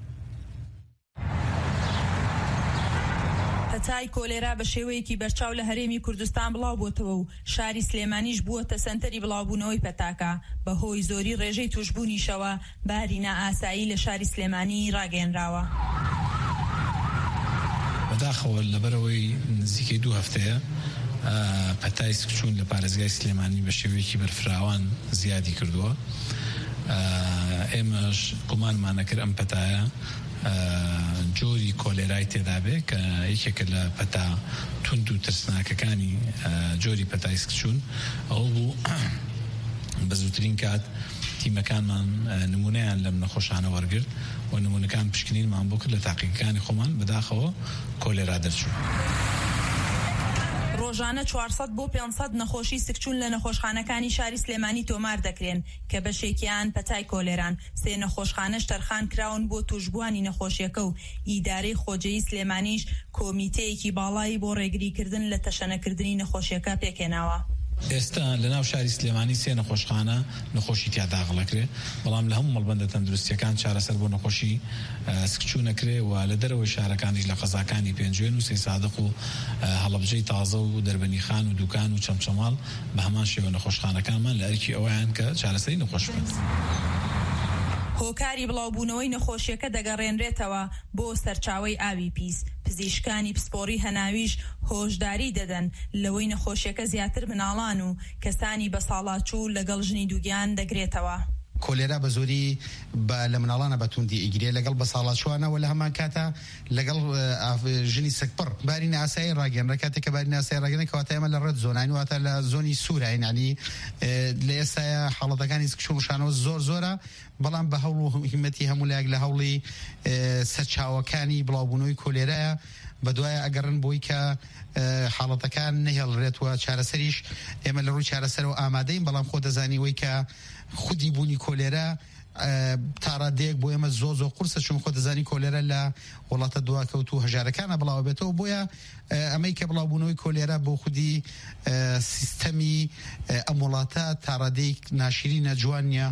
Speaker 2: پەتای کۆلێرا بە شێوەیەکی بەرچاو لە هەرێمی کوردستان بڵاو بۆتەوە و شاری سلێمانیش بووەتە سەنتەری بڵاوبوونەوەی پەتاکە بەهۆی زۆری ڕێژەی توشبوونیشەوە بارینە ئاسایی لە شاری سلێمانی ڕاگەیەنراوە.
Speaker 22: بەداخەوە لەبەرەوەی نزیکەی دوو هەفتەیە پەتای سکچوون لە پارێزگای سلێمانی بە شێوەیەکی بەرفراوان زیادی کردووە. ئێمەش گومانمان نەکرد ئەم پەتایە جۆری کۆلێرای تێدا بێ کە یەکێکە لە پەتا تونند و ترسناکەکانی جۆری پەتای سکچوون ئەو بوو بە زووترین کات تیمەکانمان نمونەیان لەم نەخۆشانە وەرگرت و نمونەکان پشکنینمان بۆ کرد لە تاقیقەکانی خۆمان بەداخەوە کۆلێرا دەرچوو.
Speaker 2: ڕۆژانە چوارسەد بۆ پێنجسەد نەخۆشی سکچوون لە نەخۆشخانەکانی شاری سلێمانی تۆمار دەکرێن کە بەشێکیان پەتای کۆلێران. سێ نەخۆشخانەش تەرخان کراون بۆ توشبوانی نەخۆشیەکە و ئیدارەی خۆجەیی سلێمانیش کۆمیتەیەکی باڵایی بۆ ڕێگریکردن لە تەشەنەکردنی نەخۆشیەکە پێکێناوە.
Speaker 22: ئێستا لە ناو شاری سلێمانی سێ نەخۆشخانە نەخۆشی تیادا غڵەکرێ بەڵام لە هەموو مەڵبەندە تەندروستیەکان چارەسەر بۆ نەخۆشی سکچوو نەکرێ و لە دەرەوەی شارەکانیش لە قەزاکانی پێنجوێن و سێ سادق و هەڵەبجەی تازە و دەربەنی خان و دوکان و چەمچەماڵ بە هەمان شێوە نەخۆشخانەکانمان لە ئەرکی ئەوەیان کە چارەسەری نەخۆش بن.
Speaker 2: هۆکاری بڵاوبوونەوەی نەخۆشیەکە دەگەڕێنرێتەوە بۆ سەرچاوەی ئاوی پیس. پزیشکانی پسپۆڕی هەناویش هۆشداری دەدەن لەوەی نەخۆشیەکە زیاتر مناڵان و کەسانی بە ساڵاچوو لەگەڵ ژنی دووگیان دەگرێتەوە.
Speaker 23: کۆلێرا بە زۆری لە مناڵانە بەتوندی ئیگرێ لەگەڵ بە ساڵاچوانەوە لە هەمان کاتە لەگەڵ ژنی سەگپڕ بارینە ئاسایی ڕاگەن ڕکاتێک کە بارینە ئاسایی ڕاگەنە کەواتە ئێمە لە ڕێت زۆنین واتە لە زۆنی سوورین ینی لە ئێستاە حاڵەتەکانی سکچوونشانەوە زۆر زۆرە بەڵام بە هەوڵ و هیمەتی هەموو لایەک لە هەوڵی سەرچاوەکانی بڵاوبوونەوەی کۆلێرایە بە دوایە ئەگەڕن بۆی کە حاڵەتەکان نەهێڵڕێتوە چارەسەریش ئێمە لە ڕووی چارەسەرەوە ئامادەین بەڵام خۆ دەزانی وی کە خودی بوونی کۆلێرە تاڕادێک بۆ ئێمە زۆ زۆ قورسە چون خۆ دەزانی کۆلێرە لە وڵاتە دواکەوت و هەژارەکانە بڵاو بێتەوە بۆیە ئەمەی کە بڵاوبوونەوەی کۆلێرە بۆ خودی سیستەمی ئەم وڵاتە تاڕادەیەک ناشرینە جوانە.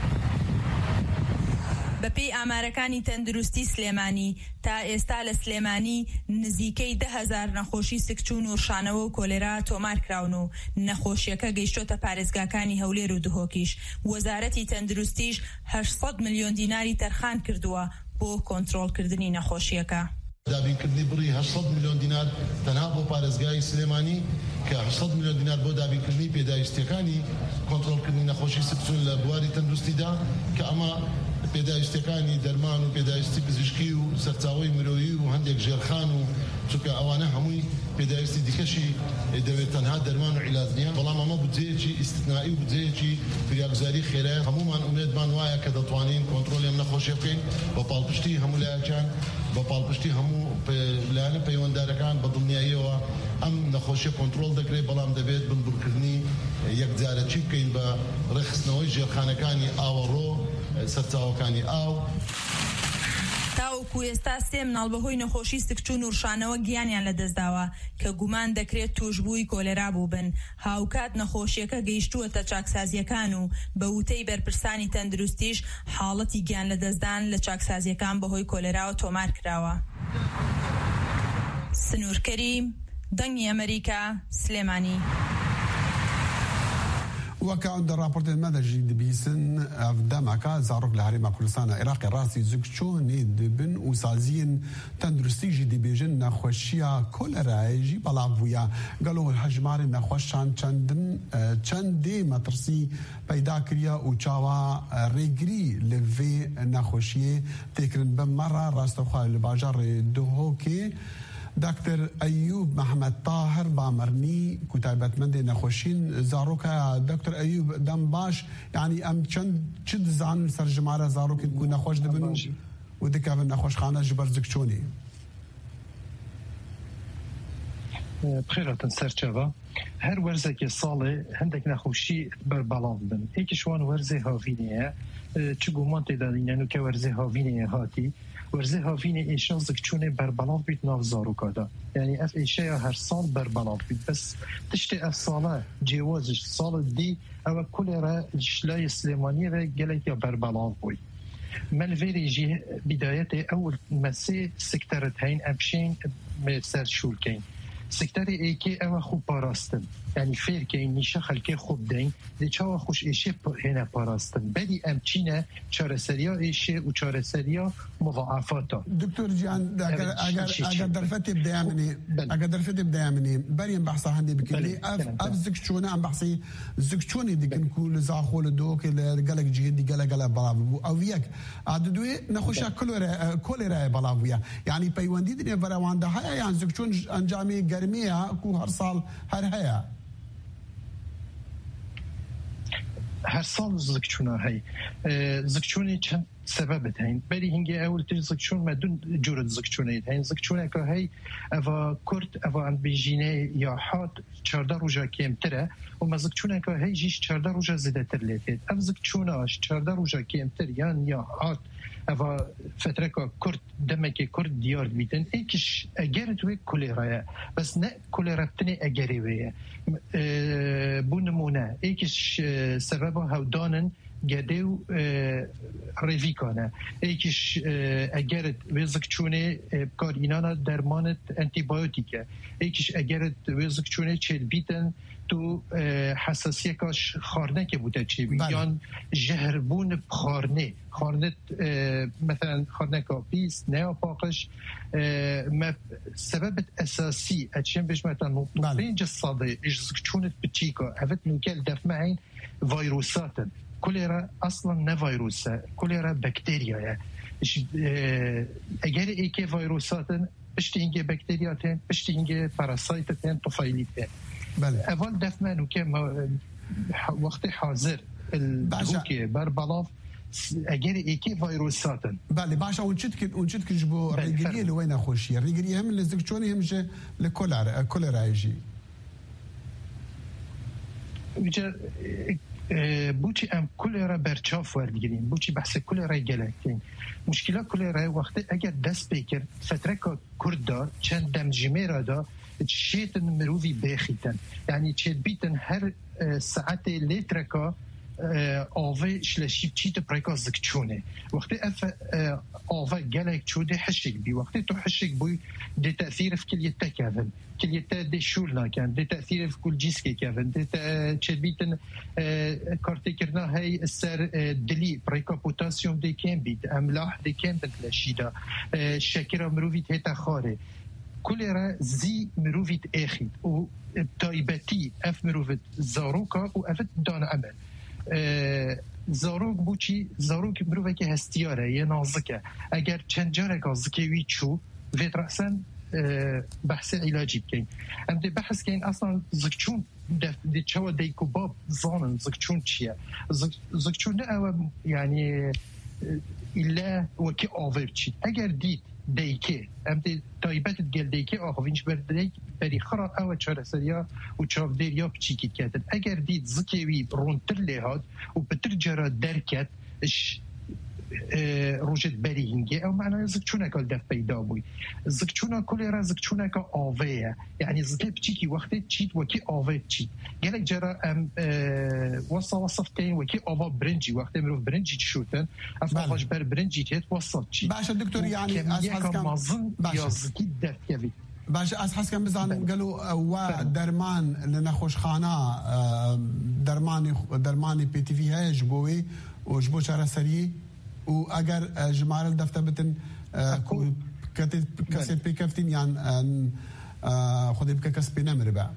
Speaker 2: بەپێی ئامارەکانی تەندروستی سلێمانی تا ئێستا لە سلێمانی نزیکەی ده هەزار نەخۆشی سکچوون و ڕشانەوە و کۆلێرا تۆمار کراون و نەخۆشیەکە گەیشتۆتە پارێزگاکانی هەولێر و دهۆکیش. وەزارەتی تەندروستیش هەشت ملیۆن دیناری تەرخان کردووە بۆ کۆنتڕۆڵکردنی نەخۆشیەکە.
Speaker 1: دابینکردنی بڕی هەشت ملیۆن دینار تەنها بۆ پارێزگای سلێمانی کە هەشت ملیۆن دینار بۆ دابینکردنی پێداویستیەکانی کۆنتڕۆڵکردنی نەخۆشی سکچوون لە بواری تەندروستیدا کە ئەمە پێداویستەکانی دەرمان و پێداویستی پزیشکی و سەرچاوەی مرۆیی و هەندێک ژێرخان و چونکە ئەوانە هەمووی پێداویستی دیکەشی دەوێت تەنها دەرمان و عیلاج نییە، بەڵام ئەمە بودجەیەکی ئیستثنایی و بودجەیەکی فریاگوزاری خێرایە. هەمومان ئومێدمان وایە کە دەتوانین کۆنتڕۆڵی ئەم نەخۆشیە بکەین بە پاڵپشتی هەموو لایەکان، بە پاڵپشتی هەموو لایەنە پەیوەنددارەکان بە دڵنیاییەوە ئەم نەخۆشیە کۆنتڕۆڵ دەکرێت، بەڵام دەبێت بنبورکردنی یەکجارەچی بکەین بە ڕێخستنەوەی ژێرخانەکانی ئاوەڕۆ سەرچاوەکانی ئاو.
Speaker 2: تاوەکو ئێستا سێ مناڵ بەهۆی نەخۆشی سکچوون و ڕشانەوە گیانیان لەدەستداوە کە گومان دەکرێت توشبووی کۆلێرا بوو بن. هاوکات نەخۆشیەکە گەیشتووەتە چاکسازیەکان و بە وتەی بەرپرسانی تەندروستیش حاڵەتی گیان لەدەستدان لە چاکسازیەکان بەهۆی کۆلێراوە تۆمار کراوە. سنوور کەریم، دەنگی ئەمریکا، سلێمانی.
Speaker 5: وەکە در راپۆرتێ مەدەژی دەبیسن ئەفدەمەکە زارۆک لە هەرێما کوردستانە عێراقی ڕاستی زگچۆنی دەبن و سازیین تەندروستیژی دەبێژن نەخۆشیە کۆلەرایژی بەڵام بووە گەلۆ هەژماری نەخۆشان چەندن چەندێ مەترسی پەیدا کردە و چاوە ڕێگری لە vê نەخۆشیە تێکردن بە مەڕە ڕاستەخوا لە باژارێ دهۆکێ. دکتر ایوب محمد طاهر بامرنی کتایبەتمەند نەخۆشین زارۆکە. دکتر ایوب دەم باش یعنی ئەم چەند چ دزان سەر ژمارە زارۆکێک و نەخۆش دەبن و دەکەون نەخۆشخانە ji ber zikçûnê.
Speaker 3: بخێراتن سەرچاوە هەر وەرزێکی ساڵێ هەندێک نەخۆشی بەربەڵاو بن. یەکیشوان وەرزێ هاوینەیە چ گومان تێدادینەن و کە وەرزێ هاوینەیە هاتی ورزه هاوینه ایشان زکچونه بربلاو بید ناو زاروکادا، یعنی اف ایشه هر سال بربلاو بید، بس تشت اف ساله جوازش سال دی او کل را جلای سلیمانی را گلک یا بربلاو بوی. من ویری جی بدایت اول مسیح سکترت هین ابشین سر شول کین. سکتر ایکی او خوب پاراستن، یعنی فیر که این نیشه خلقه خوب دین دی چاو خوش ایشه هنه پاراستن بدی امچینه چارسریا ایشه و چارسریا مضاعفاتا.
Speaker 5: دکتر جان اگر اگر اگر درفتی بدای منی اگر درفتی بدای منی بریم بحثا هندی بکنی اف اف زکچونه ام بحثی زکچونی دیگن کول زاخول دو که لگلک جهید دی گلک گلک بلاو او یک عددوی نخوشه کلره کلره بلاویه یعنی پیوندی دی بروانده های یعنی زکچون انجامی گرمیه کو هر سال هر هیا
Speaker 3: هر سال زکچونه هی زکچونه چند سبب هین بری هنگی اول تر زکچون مدون جورد زکچونه هین زکچونه که هی اوا کرد اوا ام بیجینه یا حاد چارده روزا کمتره و ما زکچونه که هی جیش چارده روزا زیده تر لیتید اف زکچونه اش چارده روزا کمتر یان یا حاد اوا فتره که کرد دمه که کرد دیار بیتن ایکش اگر توی کلیرایه بس نه کلیرابتنی اگری ویه بو نمونه ایکش سبب هودانن گدیو ریوی کنه ایکش اگر وزک چونه کار اینانا درمانت انتیبیوتیکه ایکش اگر وزک چونه چل بیتن تو حساسیه کاش خارنه که بوده چی بیان جهربون خارنه خارنه مثلا خارنه کافیس نه پاکش سبب اساسی اچین بهش مثلا نقطه جساده ازک چونه بچیکا هفت نوکل دفمه این ویروساتن کولera اصلا نه ویروسه کولera باکتریایه اگر ایک ویروساتن پشت اینکه باکتریاتن پشت اینکه پاراسایتن طفیلیتن
Speaker 5: بله
Speaker 3: اول دفمنو که وقت حاضر الدوکه بر بلاف اگر ایکی ویروساتن
Speaker 5: بله باشه اون چیت که اون چیت که جبو ریگریه لوی نخوشیه ریگریه هم لزکچونی همشه لکولر کولرایجی
Speaker 3: وجه بوچی ام کولرا برچاف وردگیریم بوچی بحث کولرا گلکتین مشکل کولرا وقتی اگر دست بکر فتره که کرد چند دمجمه را دا چیتن مروفی بخیتن یعنی چید بیتن هر ساعت لیترکا آوه شلشیب چیت پریکا زکچونه وقتی اف آوه گلک چوده حشک بی وقتی تو حشک بوی ده تأثیر في كليتا كافن كليتا دي شولنا كان ده تأثير في كل جيسكي كافن ده تشبيتن كارتي كرنا هاي السر دلي بريكا بوتاسيوم دي كان بيت املاح دي كان بتلاشيدا الشاكرة مروفيت هيتا خاري كل را زي مروفيت اخي و تايبتي اف مروفيت زاروكا و افت دان عمل زاروک بوچی زاروک مروفه که هستیاره یه نازکه اگر چند جاره که زکیوی چو وید رأسن بحث علاجی بکن ام دی بحث که این اصلا زکچون دی چوا دیکو باب زانن زکچون چیه زکچون نه او یعنی الا وکی آوه بچید اگر دید دیکه ام دی تایبت گل دیکه آخو وینش بردیک بری خرا او چاره سریا و چاودریا بچیکید کردن اگر دید زکیوی رونتر لحاد و بتر جرا درکت روجت بری هنگی او معنی زکچونه که دف پیدا بوی زکچونه کلی را زکچونه که آوه یعنی زکی بچیکی وقتی چید وکی آوه چید گلک جرا ام وصا وصف کن وکی آوه برنجی وقتی مروف برنجی چشوتن افاقاش بر برنجی تید وصف چید
Speaker 5: باشه دکتور یعنی از
Speaker 3: حسکم مازن یا زکی دف یوی
Speaker 5: باشه از حسکم بزن قالوا و درمان لنخوشخانه درمان درمان پی تی وی هاش بوی و جبو چاره سری و اگر جمال دفته بتن کسی پیکفتین یعنی خودی بکه کس پی نمره با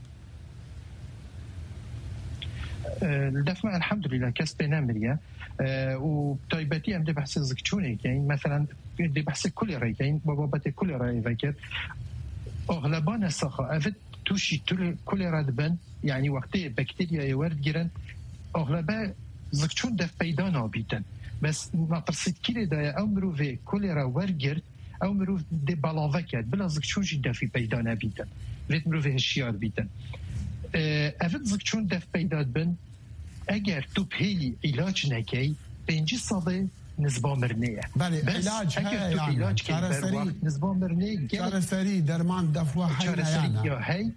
Speaker 3: الدفع الحمد لله کس پی نمریه و طایبتی هم دی بحث زکچونه که این مثلا دی بحث کلی رای که این بابت کلی رای وکر اغلبان ساخه افت توشی کلی رای دبن یعنی وقتی بکتریا ورد گیرن اغلبه زکچون دف پیدا نابیتن بس نترسید کلی دای او مروفه کلی را ورگرد او مروف دی بلاوه کرد بلا زکچون جی دفی پیدا نبیتن وید مروفه هشیار بیتن افت زکچون دف پیدا بن اگر تو پیلی علاج نکی پنجی ساده نزبا مرنیه
Speaker 5: بله علاج
Speaker 3: اگر تو علاج که بر وقت نزبا مرنیه
Speaker 5: چاره سری درمان دفوه حی
Speaker 3: چاره سری یا هی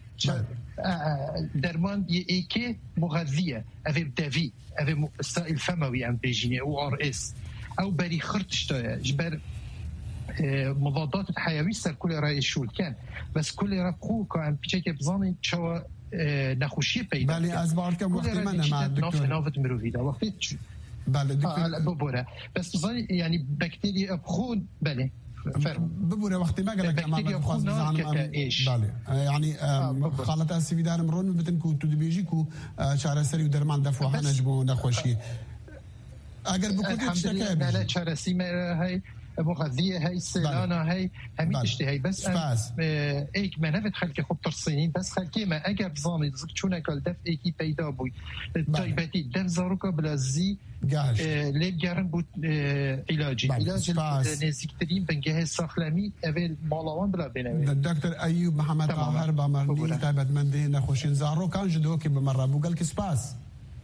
Speaker 3: درمان یه که مغذیه اوه دوی اوه سائل فموی ام بیجینه او آر اس او بری خرطش دایه جبر مضادات الحيوي سر كل رأي شول كان بس كل ربخو كان بيجي بزاني شو نخوشي بيدا
Speaker 5: بله از بارکم وقتی من مع دکتر
Speaker 3: نافت مروفیدا وقتی
Speaker 5: بله دکتر
Speaker 3: ببوره بس بزاني يعني بكتيريا بخون بله
Speaker 5: ببوره وقتی ما قالك ما بخواست بزانم بله يعني خالت اسفی دارم رون بتن کو تو بیجی کو چاره سری و درمان دفوه نجبو نخوشی اگر بکوتی
Speaker 3: تشتكي بله چاره سیمه هاي مغذية هاي سيلانة هاي همين تشتي هاي بس ايك ما نفت خلقي خب ترسينين بس خلقي ما اگر بزاني زكتشونا كال دف ايكي بيدا بوي طيبتي دف زاروكا بلا زي ليب جارن بود علاجي علاج نزيكترين بنجهز ساخلامي اوه مالاوان بلا بينوي
Speaker 5: دكتور ايوب محمد طاهر بامرني تابت مندي نخوشين زاروكا جدوكي بمرة بوغل كسباس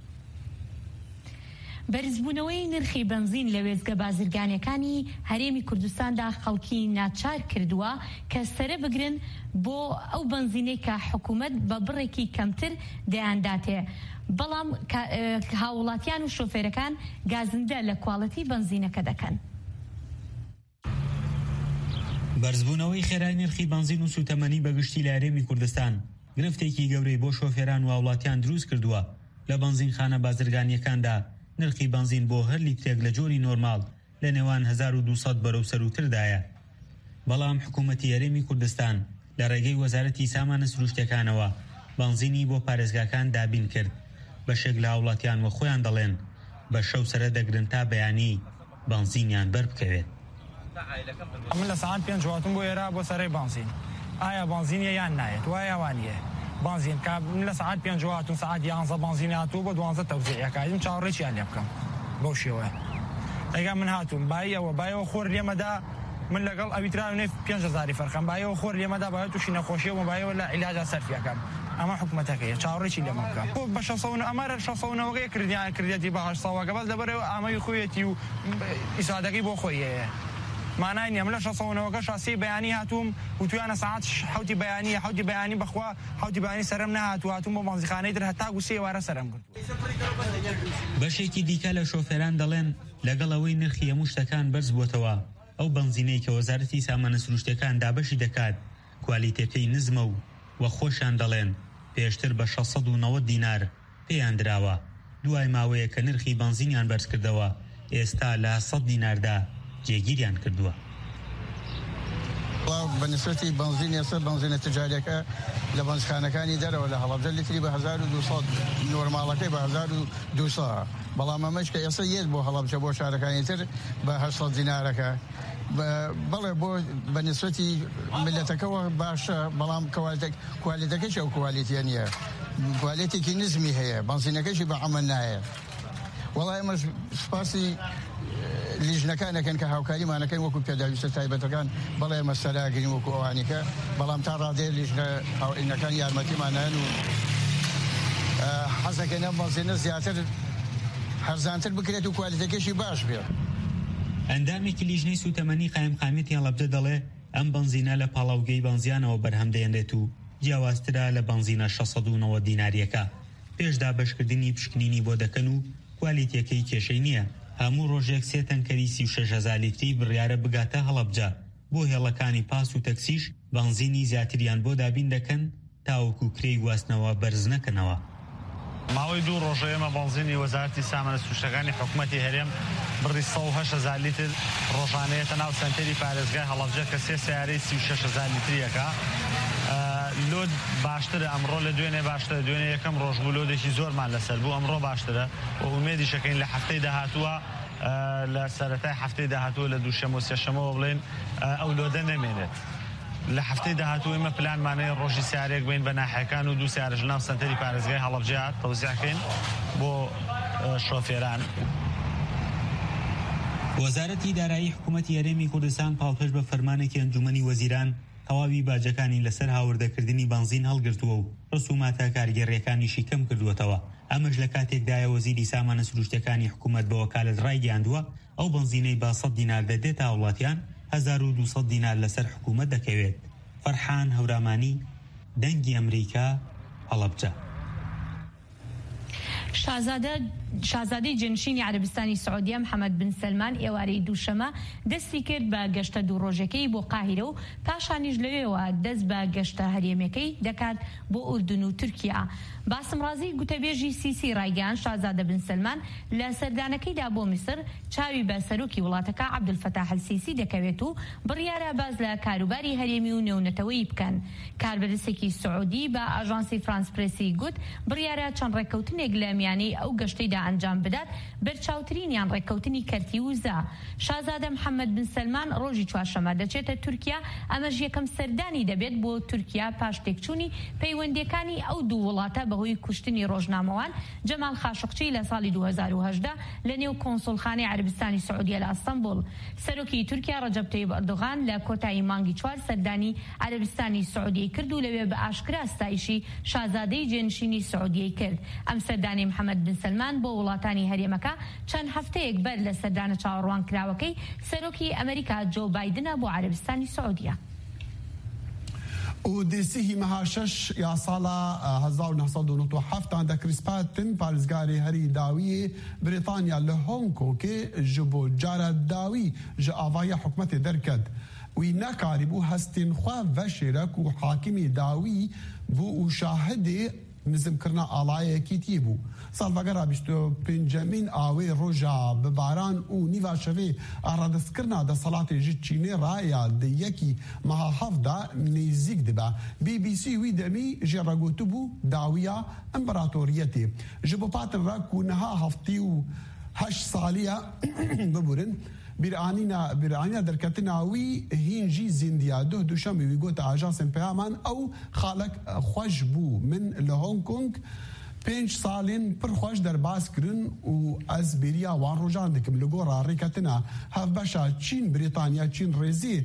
Speaker 6: بەرزبوونەوەی نرخی بنزین لە وێزگە بازرگانیەکانی هەرێمی کوردستاندا خەڵکی ناچار کردووە کە سەرە بگرن بۆ ئەو بنزینەی کە حکوومەت بە بڕێکی کەمتر دەیانداتێ بەڵام هاوڵاتیان و شۆفێرەکان گازندە لە کواڵەتی بنزینەکە دەکەن.
Speaker 7: بەرزبوونەوەی خێرای نرخی بنزین و سوتەمەنی بەگشتی لە هەرێمی کوردستان گرفتێکی گەورەی بۆ شۆفێران و هاوڵاتیان دروست کردووە لە بنزینخانە بازرگانیەکاندا. نرخی بنزین بۆ هەر لیترێک لە جۆری نۆرمال لە نێوان هەزار و دووسەد بەرەو سەروتردایە بەڵام حکوومەتی هەرێمی کوردستان لە ڕێگەی وەزارەتی سامانە سروشتەکانەوە بنزینی بۆ پارێزگاکان دابین کرد بەشێک لە هاوڵاتیان وە خۆیان دەڵێن بە شەو سەرە دەگرن تا بەیانی بنزینیان بەربکەوێت.
Speaker 9: من لە سەعات پێنج هاتووم بۆ ئێرە بۆ سەرەی بنزین ئایا بنزینیە یان نایەت وایە وانیە بنزین کە من لە سەعات پێنج هاتووم سەعات یانزە بنزین هاتووە بۆ دوانزە تەوزیعەکەیم چاوەڕێکیان لێ بکەم بەو شێوەیە ئەگە من هاتووم بایەوە بایەوە خۆر لێمەدا من لەگەڵ ئەویتراونێ پێنج هەزاری فەرقم بایەوە خۆر لێمەدا باێت تووشی نەخۆشیە و بایەوە لە عیلاجا سەرفیەکەم ئەمە حکوومەتەکەیە چاوەڕێکی لەمە بکەم بە شەسەون ئەمارە شەسەونەوەگەی کردیان کردێتی بەهاش ساواگە بەس لەبەرەوە ئامەی خۆیەتی و ئیسادەکەی بۆ خۆیەیە مانای نییە لە شەسەونەوەگە شاسی بەیانی هاتووم و تویانە ساعت حوتی بەیانیە حوتی بەیانی بەخوا حوتی بەیانی سەرم نهاتوو هاتووم بۆ مازیخانەی تر هەتا گوسێ وارە سەرم کرد
Speaker 7: بەشێکی دیکە لە شۆفێران دەڵێن لەگەڵ ئەوەی نرخی هەموو شتەکان بەرز بووتەوە ئەو بەنزینەی کە وەزارەتی سامانە سروشتەکان دابەشی دەکات کوالیتەکەی نزمە و وە خۆشیان دەڵێن پێشتر بە شەسەد و نەوەت دینار پێیان دراوە دوای ماوەیە کە نرخی بەنزینیان بەرز کردەوە ئێستا لە سەد دیناردا جێگیریان کردووە.
Speaker 4: بەنسبەتی بەنزین ئێستا بەنزینە تجاریەکە لە بەنزخانەکانی دەرەوە لە هەڵەبجە لیتری بە هەزار و دووسەد نۆرماڵەکەی بە هەزار و دووسەد بەڵام ئەمەش کە ئێستا یەک بۆ هەڵەبجە بۆ شارەکانی تر بە هەشت دینارەکە بەڵێ بۆ بەنسبەتی ملەتەکەەوە باشە بەڵام کوالیتەکەش ئەو کوالیتیە نییە کوالیتێکی نزمی هەیە بەنزینەکەشی بە عەمەل نایە وەڵای ئەمەش سپاسی لیژنەکانەکەن کە هاوکاریمانەکەن وەکو پێداویستە تایبەتەکان بەڵێ مەسەلاگرین وەکو ئەوانیکە بەڵام تا ڕادێ لیژنە هاوئینەکان یارمەتیمانەن و حەزەکەن ئەم بەنزینە زیاتر هەرزانتر بکرێت و کوالیتەکەشی باش بێت.
Speaker 7: ئەندامێکی لیژنەی سوتەمەنی قایمقامێتی هەڵەبجە دەڵێ ئەم بەنزینە لە پاڵاوگەی بەنزیانەوە بەرهەم دەێنرێت و جیاوازترا لە بەنزینە شەسەد و نەوەت دیناریەکە پێشدا بەشکردنی پشکنینی بۆ دەکەن و کوالیتیەکەی کێشەی نییە هەموو ڕۆژێک سێ تەنکەری سی و شەش هەزار لیتری بڕیارە بگاتە هەڵەبجە بۆ هێڵەکانی پاس و تەکسیش بەنزینی زیاتریان بۆ دابین دەکەن تاوەکو کرێی گواستنەوە بەرز نەکەنەوە.
Speaker 10: ماوەی دوو ڕۆژەیەمە بەنزینی وەزارەتی سامانە سروشتەکانی حکوومەتی هەرێم بڕی سەد و هەشت هەزار لیتر ڕۆژانەیەتە ناو سنتەری پارێزگای هەڵەبجە کە سێ سیارەی سی و شەش هەزار لیتریەکە لۆد باشترە ئەمڕۆ لە دوێنێ باشترە دوێنێ یەکەم ڕۆژ بوو لۆدێکی زۆرمان لەسەر بوو ئەمڕۆ باشترە و ئومێدی شەکەین لە هەفتەی داهاتووە لە سەرەتای هەفتەی داهاتووە لە دووشەمە و سێشەمەوە بڵێن ئەو لۆدە نەمێنێت لە هەفتەی داهاتوو ئێمە پلانمانەیە ڕۆژی سیارێک بین بە ناحیەکان و دوو سیارەش ناو سەنتەری پارێزگای هەڵەبجە تەوزیعکەین بۆ شۆفێران.
Speaker 7: وەزارەتی دارایی حکوومەتی هەرێمی کوردستان پاڵپەش بە فەرمانێکی ئەنجومەنی وەزیران تەواوی باجەکانی لەسەر هاوردەکردنی بەنزین هەڵگرتووە و ڕسوماتە کارگەڕیەکانیشی کەم کردووەتەوە ئەمەش لە کاتێکدایە وەزیری سامانە سروشتەکانی حکوومەت بە وەکالەت ڕایگەیاندووە ئەو بەنزینەی با سەد دینار دەدێتە هاوڵاتیان هەزار و دووسەد دینار لەسەر حکوومەت دەکەوێت. فەرحان هەورامانی دەنگی ئەمریکا هەڵەبجە.
Speaker 6: شازادەی جنشینی عەربستانی سعودیە محەممەد بن سەلمان ئێوارەی دووشەمە دەستی کرد بە گەشتە دوو ڕۆژەکەی بۆ قاهیرە و پاشانیش لەوێەوە دەست بە گەشتە هەرێمەکەی دەکات بۆ ئوردن و تورکیا. باسم ڕازی گوتەبێژی سیسی ڕایگەیان شازادە بن سەلمان لە سەردانەکەیدا بۆ میسر چاوی بە سەرۆکی وڵاتەکە عەبدولفەتاح السیسی دەکەوێت و بڕیارە باز لە کاروباری هەرێمی و نێونەتەوەی بکەن. کاربەرسێکی سعودی بە ئاژانسی فرانس پرێسی گوت بڕیارە چەند ڕێککەوتنێک لە میانەی ئەو گەشتەیدا ئەنجام بدات بەرچاوترینیان ڕێککەوتنی کەرتی وزا. شازادە محەممەد بن سەلمان ڕۆژی چوارشەمە دەچێتە تورکیا ئەمەش یەکەم سەردانی دەبێت بۆ تورکیا پاش تێکچوونی پەیوەندیەکانی ئەو دوو وڵاتە بەهۆی کوشتنی ڕۆژنامەوان جەمال خاشقچی لە ساڵی دوو هەزار و هەژدە لە نێو کۆنسڵخانەی عەربستانی سعودیە لە ئەستەمبول. سەرۆکی تورکیا ڕەجەب تەیب ئەردۆغان لە کۆتایی مانگی چوار سەردانی عەربستانی سعودیەی کرد و لەوێ بە ئاشکرا ستایشی شازادەی جێنشینی سعودیەی کرد. ئەم سەردانی محەممەد بن سەلمان بۆ وڵاتانی هەرێمەکە چەند هەفتەیەک بەر لە سەردانە چاوەڕوان کراوەکەی سەرۆکی ئەمریکا جۆ بایدنە بۆ عەربستانی سعودیە.
Speaker 5: و دیسیهی مەهاشەش یا ساڵا هەزار و نەسەد و نۆ و هەفتان دەکریسپاتن پارێزگاری هەری داوی بریتانیا لە هۆنگ کۆنگê ji bo cara dawî ji avaya حکومەتê derket wî nekarî bû hestên xwe veşêrek û hakimê dawî bû û şahidê nizmkirina alayekî tî bû. Salvegera bîst û pêncemîn awê roja bi baran û nîva şevê aradestkirina desalatê ji Çînê raya di yekî meha hev da nêzik dibe. B B C wî demî jê regotibû dawiya împeratoriyetê. Ji bo patin re ku niha heftî û heşt saliya biburin بیرانینا بیرانیا درکتنا وی هینجی زندیا دو دوشەمە وی گوتە ئاژانسên peyaman ew xalek xweş bû min li Hong Kong پێنج ساڵین پڕخۆش دەرباسکردن و ئەس بێریا وان ڕۆژان دەکەم لە گۆڕا ڕێکەتنە هەفبەشە چین بریتانیا چین ڕێزی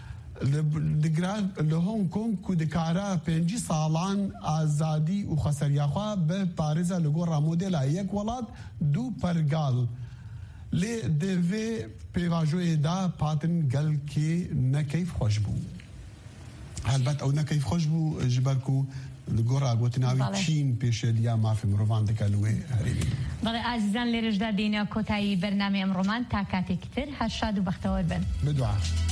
Speaker 5: لە هۆنگ کۆنگ و دکارە پێنجی ساڵان ئازادی و خەسەریاخوا بە پارێزە لە گۆڕا مۆدێلا یەک وڵات دوو پەرگاڵ لێ دەوێ پێواژۆیەدا پاتن گەلکێ نەکەیف خۆش بوو هەلبەت ئەو نەکەیف خۆش بوو ژبەرک و گۆڕا گوتناوی چین پێشێلیا مافی مرۆڤان دەکە لەوێ هەرێمی
Speaker 6: بەڵێ ئازیزان لێرەشدا دێنە کۆتایی بەرنامەی ئەمڕۆمان تا کاتێکی تر هەر شاد و بەختەوەر بن
Speaker 5: بدوعا